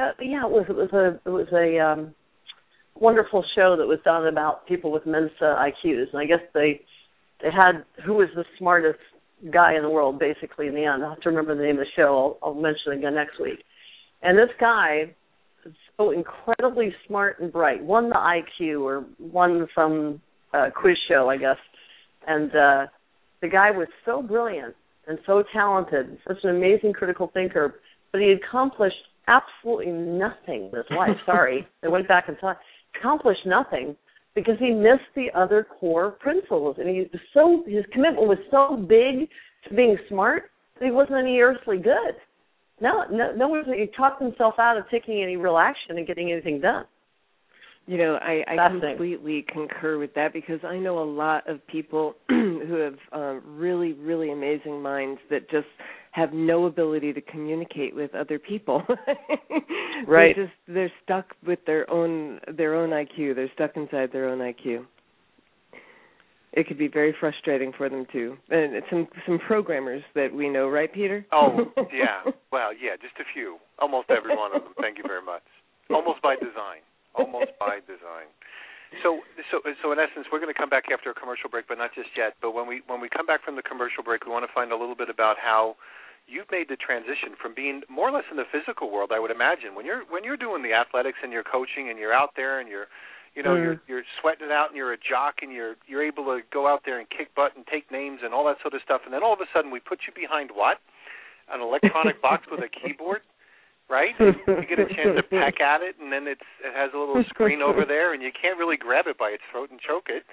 [SPEAKER 4] was a wonderful show that was done about people with Mensa IQs, and I guess they had who was the smartest guy in the world, basically, in the end. I'll have to remember the name of the show. I'll mention it again next week. And this guy, so incredibly smart and bright, won the IQ or won some quiz show, I guess. And the guy was so brilliant and so talented, such an amazing critical thinker, but he accomplished absolutely nothing in his life. Sorry. They went back and accomplished nothing because he missed the other core principles. And his commitment was so big to being smart that he wasn't any earthly good. No one, he talked himself out of taking any real action and getting anything done.
[SPEAKER 3] I completely concur with that, because I know a lot of people who have really, really amazing minds that just have no ability to communicate with other people.
[SPEAKER 4] Right.
[SPEAKER 3] They're stuck with their own IQ. They're stuck inside their own IQ. It could be very frustrating for them too. And it's some programmers that we know, right, Peter?
[SPEAKER 1] Oh, yeah. Well, yeah, just a few. Almost every one of them. Thank you very much. Almost by design. So in essence, we're going to come back after a commercial break, but not just yet. But when we come back from the commercial break, we want to find a little bit about how you've made the transition from being more or less in the physical world. I would imagine when you're doing the athletics and you're coaching and you're out there and you're sweating it out and you're a jock and you're able to go out there and kick butt and take names and all that sort of stuff. And then all of a sudden we put you behind what? An electronic box with a keyboard, right? You get a chance to peck at it, and then it has a little screen over there, and you can't really grab it by its throat and choke it.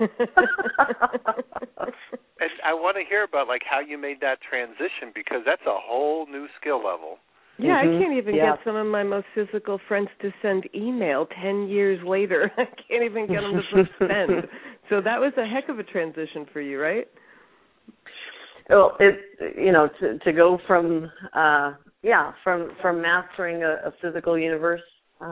[SPEAKER 1] And I want to hear about how you made that transition, because that's a whole new skill level.
[SPEAKER 3] Yeah, I can't even get some of my most physical friends to send email 10 years later. I can't even get them to push send. So that was a heck of a transition for you, right?
[SPEAKER 4] Well, to go from mastering a physical universe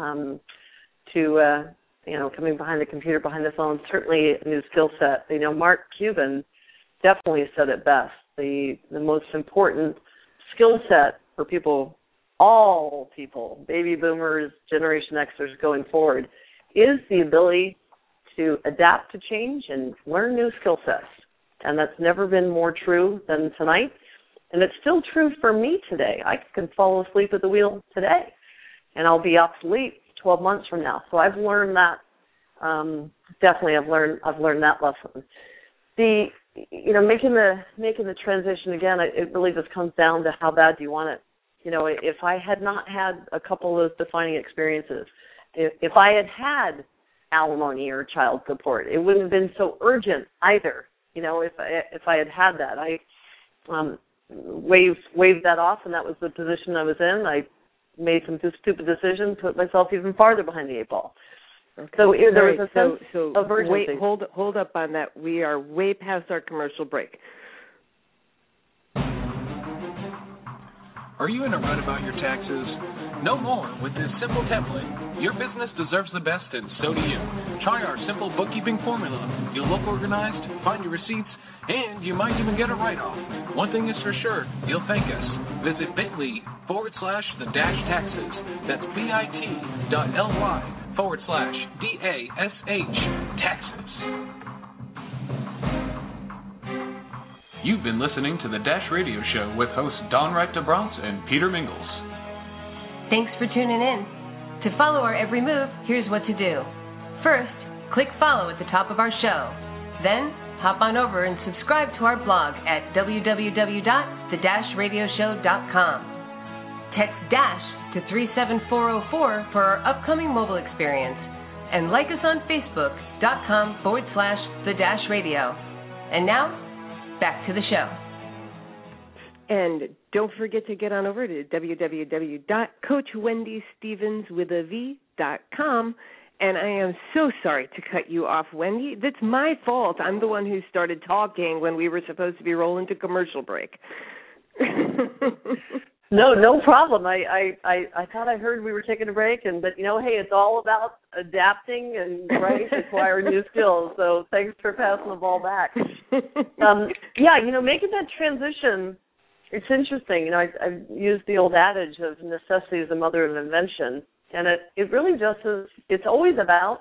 [SPEAKER 4] to coming behind the computer, behind the phone, certainly a new skill set. Mark Cuban definitely said it best. The most important skill set for people, all people, baby boomers, Generation Xers going forward, is the ability to adapt to change and learn new skill sets. And that's never been more true than tonight. And it's still true for me today. I can fall asleep at the wheel today, and I'll be obsolete 12 months from now. So I've learned that. Definitely, I've learned that lesson. Making the transition again, it really just comes down to how bad do you want it. If I had not had a couple of those defining experiences, if I had alimony or child support, it wouldn't have been so urgent either. If I had that, I waved that off, and that was the position I was in. I made some stupid decisions, put myself even farther behind the eight ball. Okay. So there was a sense of urgency.
[SPEAKER 3] Wait, hold up on that. We are way past our commercial break.
[SPEAKER 2] Are you in a rut about your taxes? No more. With this simple template, your business deserves the best, and so do you. Try our simple bookkeeping formula. You'll look organized, find your receipts, and you might even get a write-off. One thing is for sure, you'll thank us. Visit bit.ly/the-taxes. That's bit.ly/DASH taxes. You've been listening to the Dash Radio Show with hosts Don Wright DeBronce and Peter Mingles.
[SPEAKER 6] Thanks for tuning in. To follow our every move, here's what to do. First, click follow at the top of our show. Then, hop on over and subscribe to our blog at www.the-radioshow.com. Text DASH to 37404 for our upcoming mobile experience, and like us on Facebook.com/the-radio. And now, back to the show.
[SPEAKER 3] And don't forget to get on over to www.CoachWendyStevens.com. And I am so sorry to cut you off, Wendy. That's my fault. I'm the one who started talking when we were supposed to be rolling to commercial break.
[SPEAKER 4] No problem. I thought I heard we were taking a break, but hey, it's all about adapting and acquiring new skills. So thanks for passing the ball back. Making that transition, it's interesting. I've used the old adage of necessity is the mother of invention. And it really just is, it's always about,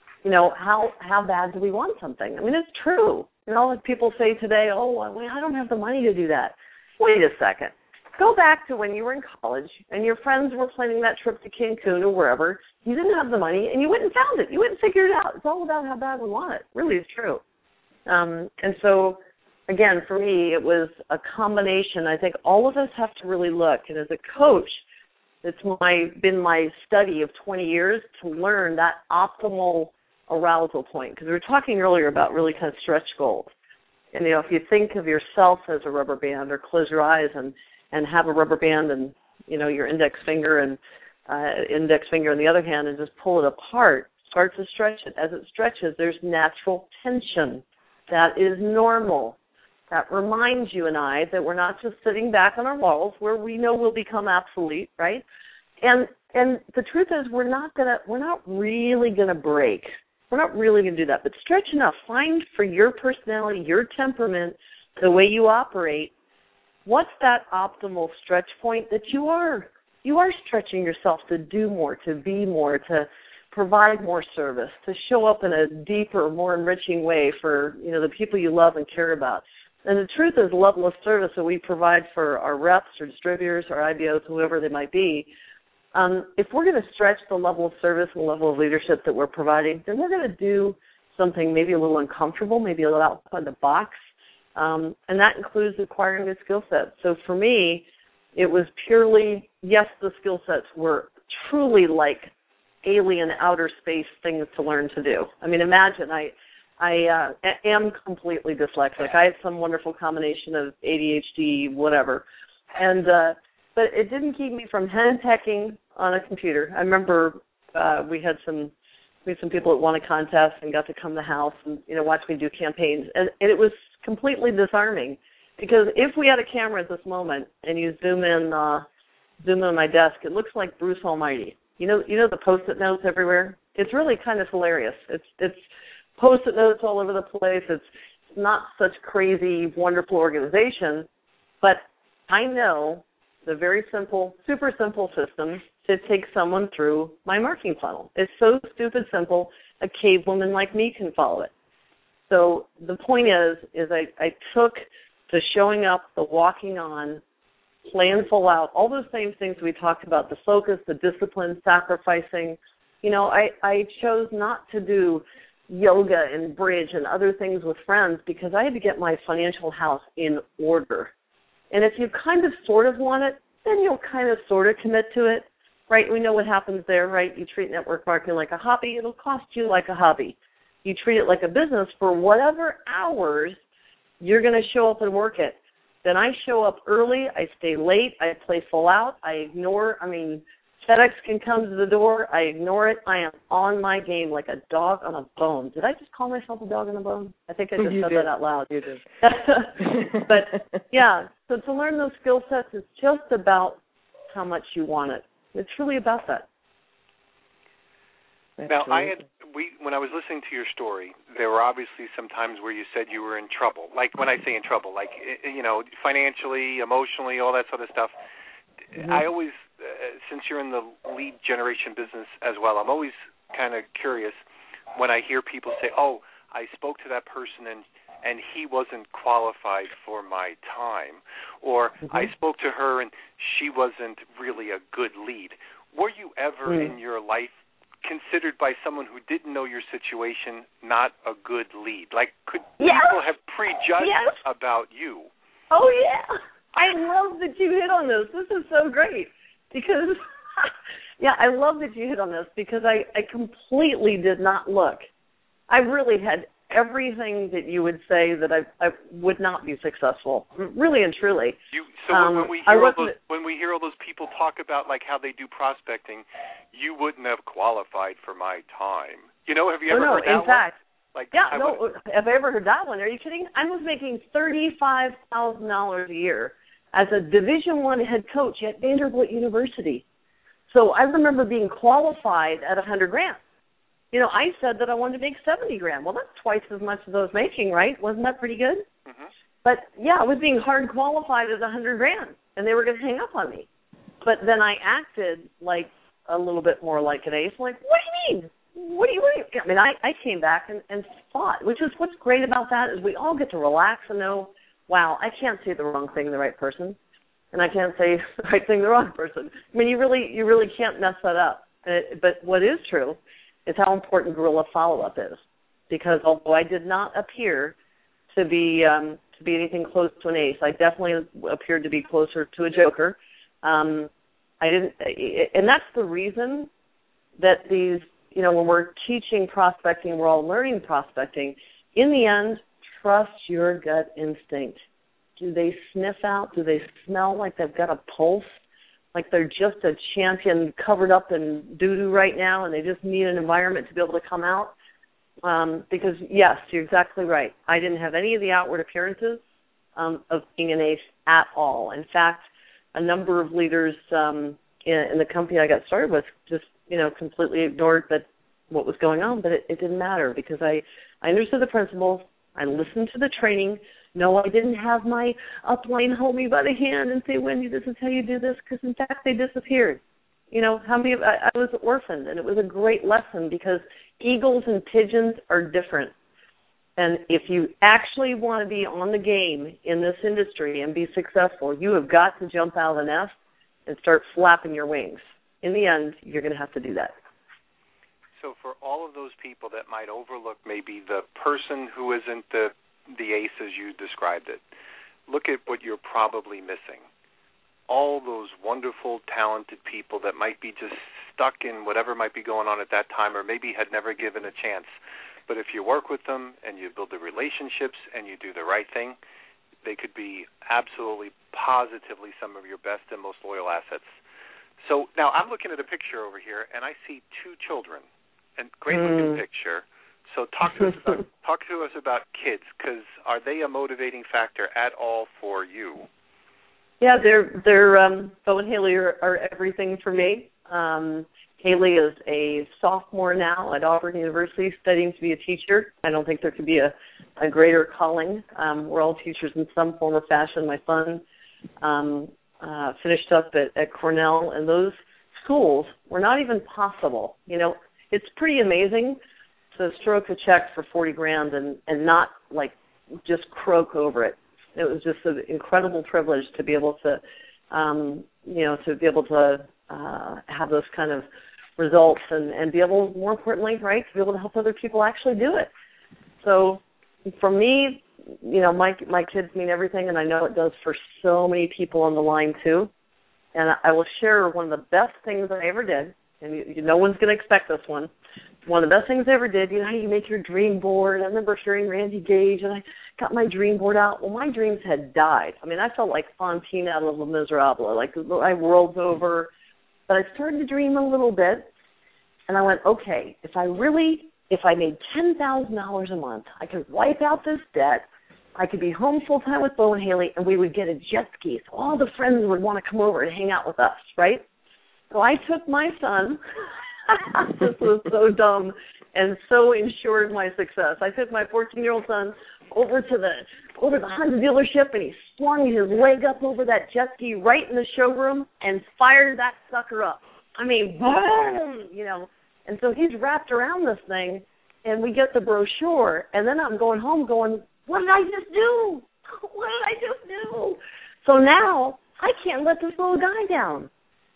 [SPEAKER 4] how bad do we want something? I mean, it's true. Like people say today, I don't have the money to do that. Wait a second. Go back to when you were in college and your friends were planning that trip to Cancun or wherever. You didn't have the money and you went and found it. You went and figured it out. It's all about how bad we want it. It really is true. And so, again, for me, it was a combination. I think all of us have to really look. And as a coach, it's been my study of 20 years to learn that optimal arousal point. Because we were talking earlier about really kind of stretch goals. And, if you think of yourself as a rubber band, or close your eyes and have a rubber band and, your index finger on the other hand, and just pull it apart, start to stretch it. As it stretches, there's natural tension. That is normal. That reminds you and I that we're not just sitting back on our laurels where we know we'll become obsolete, right? And the truth is we're not really gonna break. We're not really gonna do that. But stretch enough. Find for your personality, your temperament, the way you operate, what's that optimal stretch point that you are stretching yourself to do more, to be more, to provide more service, to show up in a deeper, more enriching way for, the people you love and care about. And the truth is, the level of service that we provide for our reps or distributors or IBOs, whoever they might be, if we're going to stretch the level of service and the level of leadership that we're providing, then we're going to do something maybe a little uncomfortable, maybe a little outside the box, and that includes acquiring new skill sets. So for me, it was purely, yes, the skill sets were truly like alien outer space things to learn to do. I mean, imagine I am completely dyslexic. I have some wonderful combination of ADHD, whatever. And but it didn't keep me from hand-hacking on a computer. I remember we had some people that won a contest and got to come to the house and watch me do campaigns. And it was completely disarming because if we had a camera at this moment and you zoom in on my desk, it looks like Bruce Almighty. You know the Post-it notes everywhere? It's really kind of hilarious. It's Post-it notes all over the place. It's not such crazy, wonderful organization, but I know the very simple, super simple system to take someone through my marketing funnel. It's so stupid simple, a cave woman like me can follow it. So the point is I took the showing up, the walking on, plan full out, all those same things we talked about, the focus, the discipline, sacrificing. I chose not to do yoga and bridge and other things with friends because I had to get my financial house in order. And if you kind of sort of want it, then you'll kind of sort of commit to it, right? We know what happens there, right? You treat network marketing like a hobby, it'll cost you like a hobby. You treat it like a business for whatever hours you're going to show up and work it. Then I show up early, I stay late, I play full out, FedEx can come to the door. I ignore it. I am on my game like a dog on a bone. Did I just call myself a dog on a bone? I think I just said that out loud.
[SPEAKER 3] You did.
[SPEAKER 4] But, yeah, so to learn those skill sets is just about how much you want it. It's really about that.
[SPEAKER 1] Now, when I was listening to your story, there were obviously some times where you said you were in trouble. Like when I say in trouble, like, financially, emotionally, all that sort of stuff. Mm-hmm. I always, since you're in the lead generation business as well, I'm always kind of curious when I hear people say, oh, I spoke to that person and he wasn't qualified for my time, or I spoke to her and she wasn't really a good lead. Were you ever in your life considered by someone who didn't know your situation not a good lead? Like, could people have prejudged about you?
[SPEAKER 4] Oh, yeah. I love that you hit on this. This is so great because, I love that you hit on this because I completely did not look. I really had everything that you would say that I would not be successful, really and truly.
[SPEAKER 1] When we hear all those people talk about like how they do prospecting, you wouldn't have qualified for my time. You know, have you ever heard that one?
[SPEAKER 4] In fact,
[SPEAKER 1] like,
[SPEAKER 4] have I ever heard that one? Are you kidding? I was making $35,000 a year as a Division I head coach at Vanderbilt University. So I remember being qualified at $100,000. You know, I said that I wanted to make $70,000. Well, that's twice as much as I was making, right? Wasn't that pretty good?
[SPEAKER 1] Mm-hmm.
[SPEAKER 4] But I was being hard qualified as $100,000, and they were going to hang up on me. But then I acted like a little bit more like an ace. Like, what do you mean? What do you mean? I mean, I came back and fought, which is what's great about that is we all get to relax and know, wow, I can't say the wrong thing to the right person, and I can't say the right thing to the wrong person. I mean, you really can't mess that up. But what is true is how important guerrilla follow-up is, because although I did not appear to be anything close to an ace, I definitely appeared to be closer to a joker. I didn't, and that's the reason that these, you know, when we're teaching prospecting, we're all learning prospecting. In the end, trust your gut instinct. Do they sniff out? Do they smell like they've got a pulse? Like they're just a champion covered up in doo-doo right now and they just need an environment to be able to come out? Because, yes, you're exactly right. I didn't have any of the outward appearances of being an ace at all. In fact, a number of leaders in the company I got started with just, you know, completely ignored what was going on, but it didn't matter because I understood the principles. I listened to the training. No, I didn't have my upline hold me by the hand and say, Wendy, this is how you do this, because, in fact, they disappeared. You know, I was orphaned, and it was a great lesson because eagles and pigeons are different. And if you actually want to be on the game in this industry and be successful, you have got to jump out of the nest and start flapping your wings. In the end, you're going to have to do that.
[SPEAKER 1] So for all of those people that might overlook maybe the person who isn't the ace as you described it, look at what you're probably missing. All those wonderful, talented people that might be just stuck in whatever might be going on at that time or maybe had never given a chance. But if you work with them and you build the relationships and you do the right thing, they could be absolutely, positively some of your best and most loyal assets. So now I'm looking at a picture over here, and I see two children, and great-looking picture. So talk to us about kids, because are they a motivating factor at all for you?
[SPEAKER 4] Yeah, they're Bo and Haley are everything for me. Haley is a sophomore now at Auburn University studying to be a teacher. I don't think there could be a greater calling. We're all teachers in some form or fashion. My son finished up at Cornell, and those schools were not even possible. You know, it's pretty amazing to stroke a check for $40,000 and not, like, just croak over it. It was just an incredible privilege to be able to, have those kind of results and be able, more importantly, right, to be able to help other people actually do it. So for me, you know, my kids mean everything, and I know it does for so many people on the line too. And I will share one of the best things I ever did, and no one's going to expect this one. One of the best things I ever did, you know how you make your dream board? I remember hearing Randy Gage, and I got my dream board out. Well, my dreams had died. I mean, I felt like Fontaine out of Les Miserables, like I whirled over. But I started to dream a little bit, and I went, okay, if I made $10,000 a month, I could wipe out this debt, I could be home full-time with Bo and Haley, and we would get a jet ski. So all the friends would want to come over and hang out with us, right? So I took my son. This was so dumb and so ensured my success. I took my 14-year-old son over the Honda dealership, and he swung his leg up over that jet ski right in the showroom and fired that sucker up. I mean, boom, you know. And so he's wrapped around this thing, and we get the brochure, and then I'm going home going, what did I just do? What did I just do? So now I can't let this little guy down.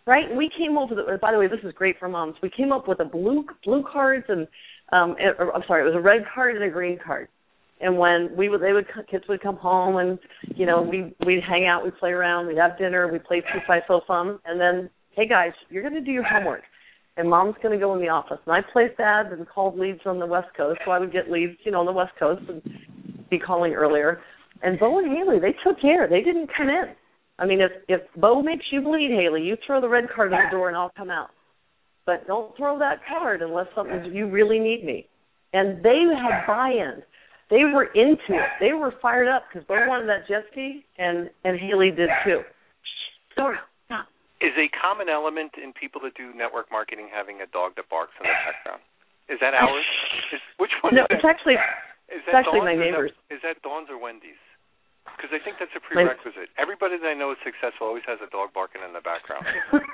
[SPEAKER 4] right? And we came up with, by the way, this is great for moms. We came up with a blue cards and, it was a red card and a green card. And when kids would come home and, we'd hang out, we'd play around, we'd have dinner, we'd play so fun, and then, hey guys, you're going to do your homework, and mom's going to go in the office. And I placed ads and called leads on the West Coast, so I would get leads, on the West Coast and be calling earlier. And Bo and Haley, they took care. They didn't come in. I mean, if Bo makes you bleed, Haley, you throw the red card at the door and I'll come out. But don't throw that card unless you really need me. And they had buy-in. They were into it. They were fired up because Bo wanted that jet ski, and Haley did too. Dora, stop.
[SPEAKER 1] Is a common element in people that do network marketing having a dog that barks in the background? Is that ours? Which one
[SPEAKER 4] no,
[SPEAKER 1] is that?
[SPEAKER 4] It's actually my neighbor's.
[SPEAKER 1] Is that Dawn's or Wendy's? Because I think that's a prerequisite. Everybody that I know is successful always has a dog barking in the background.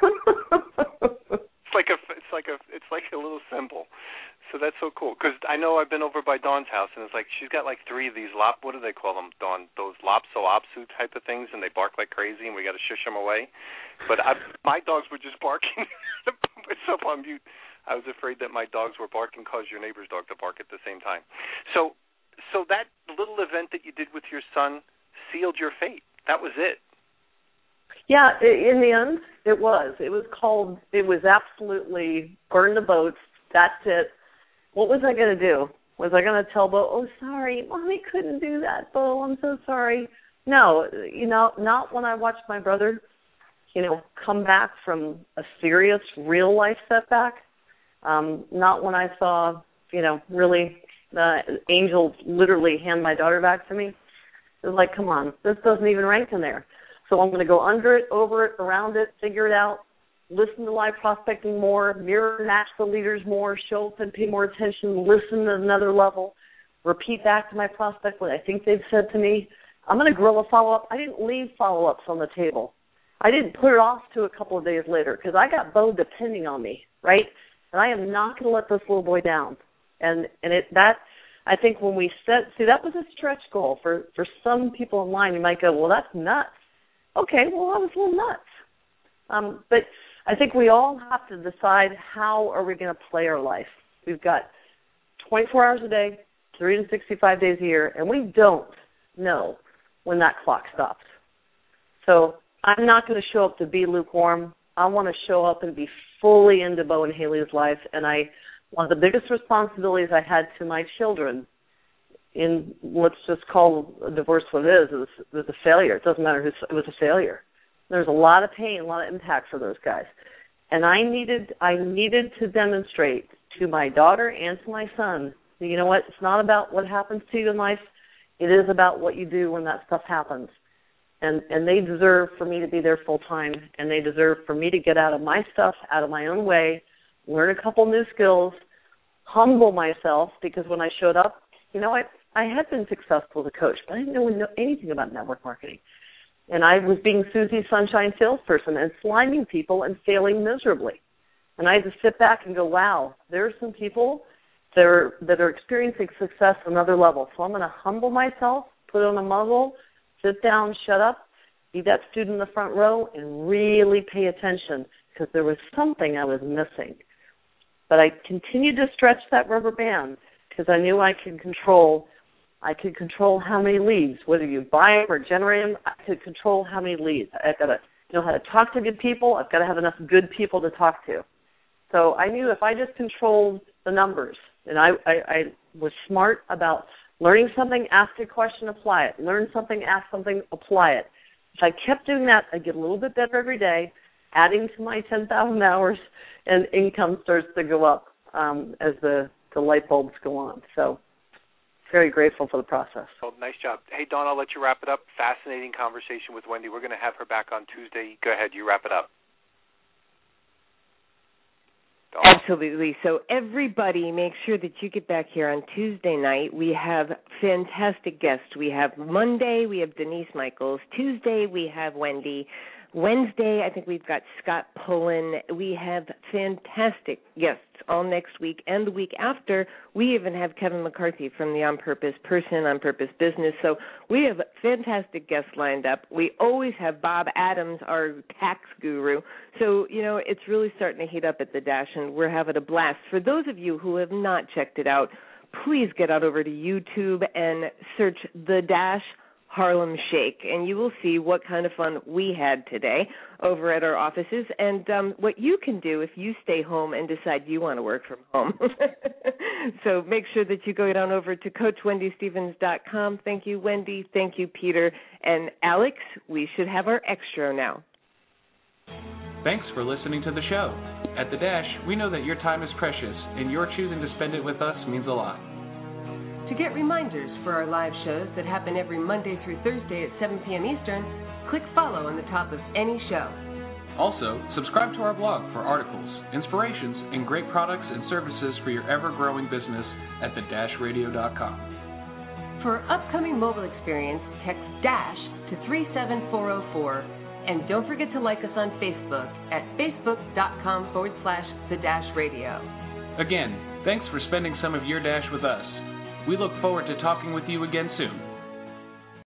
[SPEAKER 1] It's like a little symbol. So that's so cool. Because I know I've been over by Dawn's house, and it's like she's got like 3 of these what do they call them, Dawn? Those lopso-opsu type of things, and they bark like crazy, and we got to shush them away. But my dogs were just barking. Myself on mute. I was afraid that my dogs were barking because your neighbor's dog to bark at the same time. So that little event that you did with your son sealed your fate. That was it.
[SPEAKER 4] Yeah, in the end, it was. It was absolutely burn the boats. That's it. What was I going to do? Was I going to tell Bo, oh, sorry, Mommy couldn't do that, Bo, I'm so sorry. No, not when I watched my brother, come back from a serious real-life setback. Not when I saw, really the angel literally hand my daughter back to me. It was like, come on, this doesn't even rank in there. So I'm going to go under it, over it, around it, figure it out, listen to live prospecting more, mirror match the leaders more, show up and pay more attention, listen at another level, repeat back to my prospect what I think they've said to me. I'm going to grow a follow-up. I didn't leave follow-ups on the table. I didn't put it off to a couple of days later because I got Bo depending on me, right? And I am not going to let this little boy down. I think when we that was a stretch goal. For some people in line, you might go, well, that's nuts. Okay, well, I was a little nuts. But I think we all have to decide how are we going to play our life. We've got 24 hours a day, 365 days a year, and we don't know when that clock stops. So I'm not going to show up to be lukewarm. I want to show up and be fully into Bo and Haley's life, and one of the biggest responsibilities I had to my children in let's just call a divorce what it is, it was a failure. It doesn't matter it was a failure. There's a lot of pain, a lot of impact for those guys. And I needed to demonstrate to my daughter and to my son, you know what, it's not about what happens to you in life, it is about what you do when that stuff happens. And they deserve for me to be there full time, and they deserve for me to get out of my stuff, out of my own way, learn a couple new skills, humble myself, because when I showed up, I had been successful as a coach, but I didn't know anything about network marketing. And I was being Susie Sunshine salesperson and sliming people and failing miserably. And I had to sit back and go, wow, there are some people that are experiencing success on another level. So I'm going to humble myself, put on a muzzle, sit down, shut up, be that student in the front row, and really pay attention because there was something I was missing. But I continued to stretch that rubber band because I knew I could control how many leads, whether you buy them or generate them. I could control how many leads. I've got to know how to talk to good people. I've got to have enough good people to talk to. So I knew if I just controlled the numbers, and I was smart about learning something, ask a question, apply it. Learn something, ask something, apply it. If I kept doing that, I'd get a little bit better every day, adding to my 10,000 hours, and income starts to go up as the light bulbs go on. So very grateful for the process.
[SPEAKER 1] Well, nice job. Hey, Dawn, I'll let you wrap it up. Fascinating conversation with Wendy. We're going to have her back on Tuesday. Go ahead. You wrap it up. Dawn.
[SPEAKER 3] Absolutely. So everybody make sure that you get back here on Tuesday night. We have fantastic guests. We have Monday, we have Denise Michaels. Tuesday, we have Wendy. Wednesday, I think we've got Scott Pullen. We have fantastic guests all next week and the week after. We even have Kevin McCarthy from the On Purpose Person, On Purpose Business. So we have fantastic guests lined up. We always have Bob Adams, our tax guru. So, it's really starting to heat up at the Dash, and we're having a blast. For those of you who have not checked it out, please get out over to YouTube and search The Dash Harlem Shake, and you will see what kind of fun we had today over at our offices, and what you can do if you stay home and decide you want to work from home. So make sure that you go down over to CoachWendyStevens.com. Thank you, Wendy. Thank you, Peter. And Alex, we should have our extra now.
[SPEAKER 2] Thanks for listening to the show. At The Dash, we know that your time is precious, and your choosing to spend it with us means a lot.
[SPEAKER 6] To get reminders for our live shows that happen every Monday through Thursday at 7 p.m. Eastern, click follow on the top of any show.
[SPEAKER 2] Also, subscribe to our blog for articles, inspirations, and great products and services for your ever-growing business at thedashradio.com.
[SPEAKER 6] For our upcoming mobile experience, text DASH to 37404, and don't forget to like us on Facebook at facebook.com/thedashradio.
[SPEAKER 2] Again, thanks for spending some of your Dash with us. We look forward to talking with you again soon.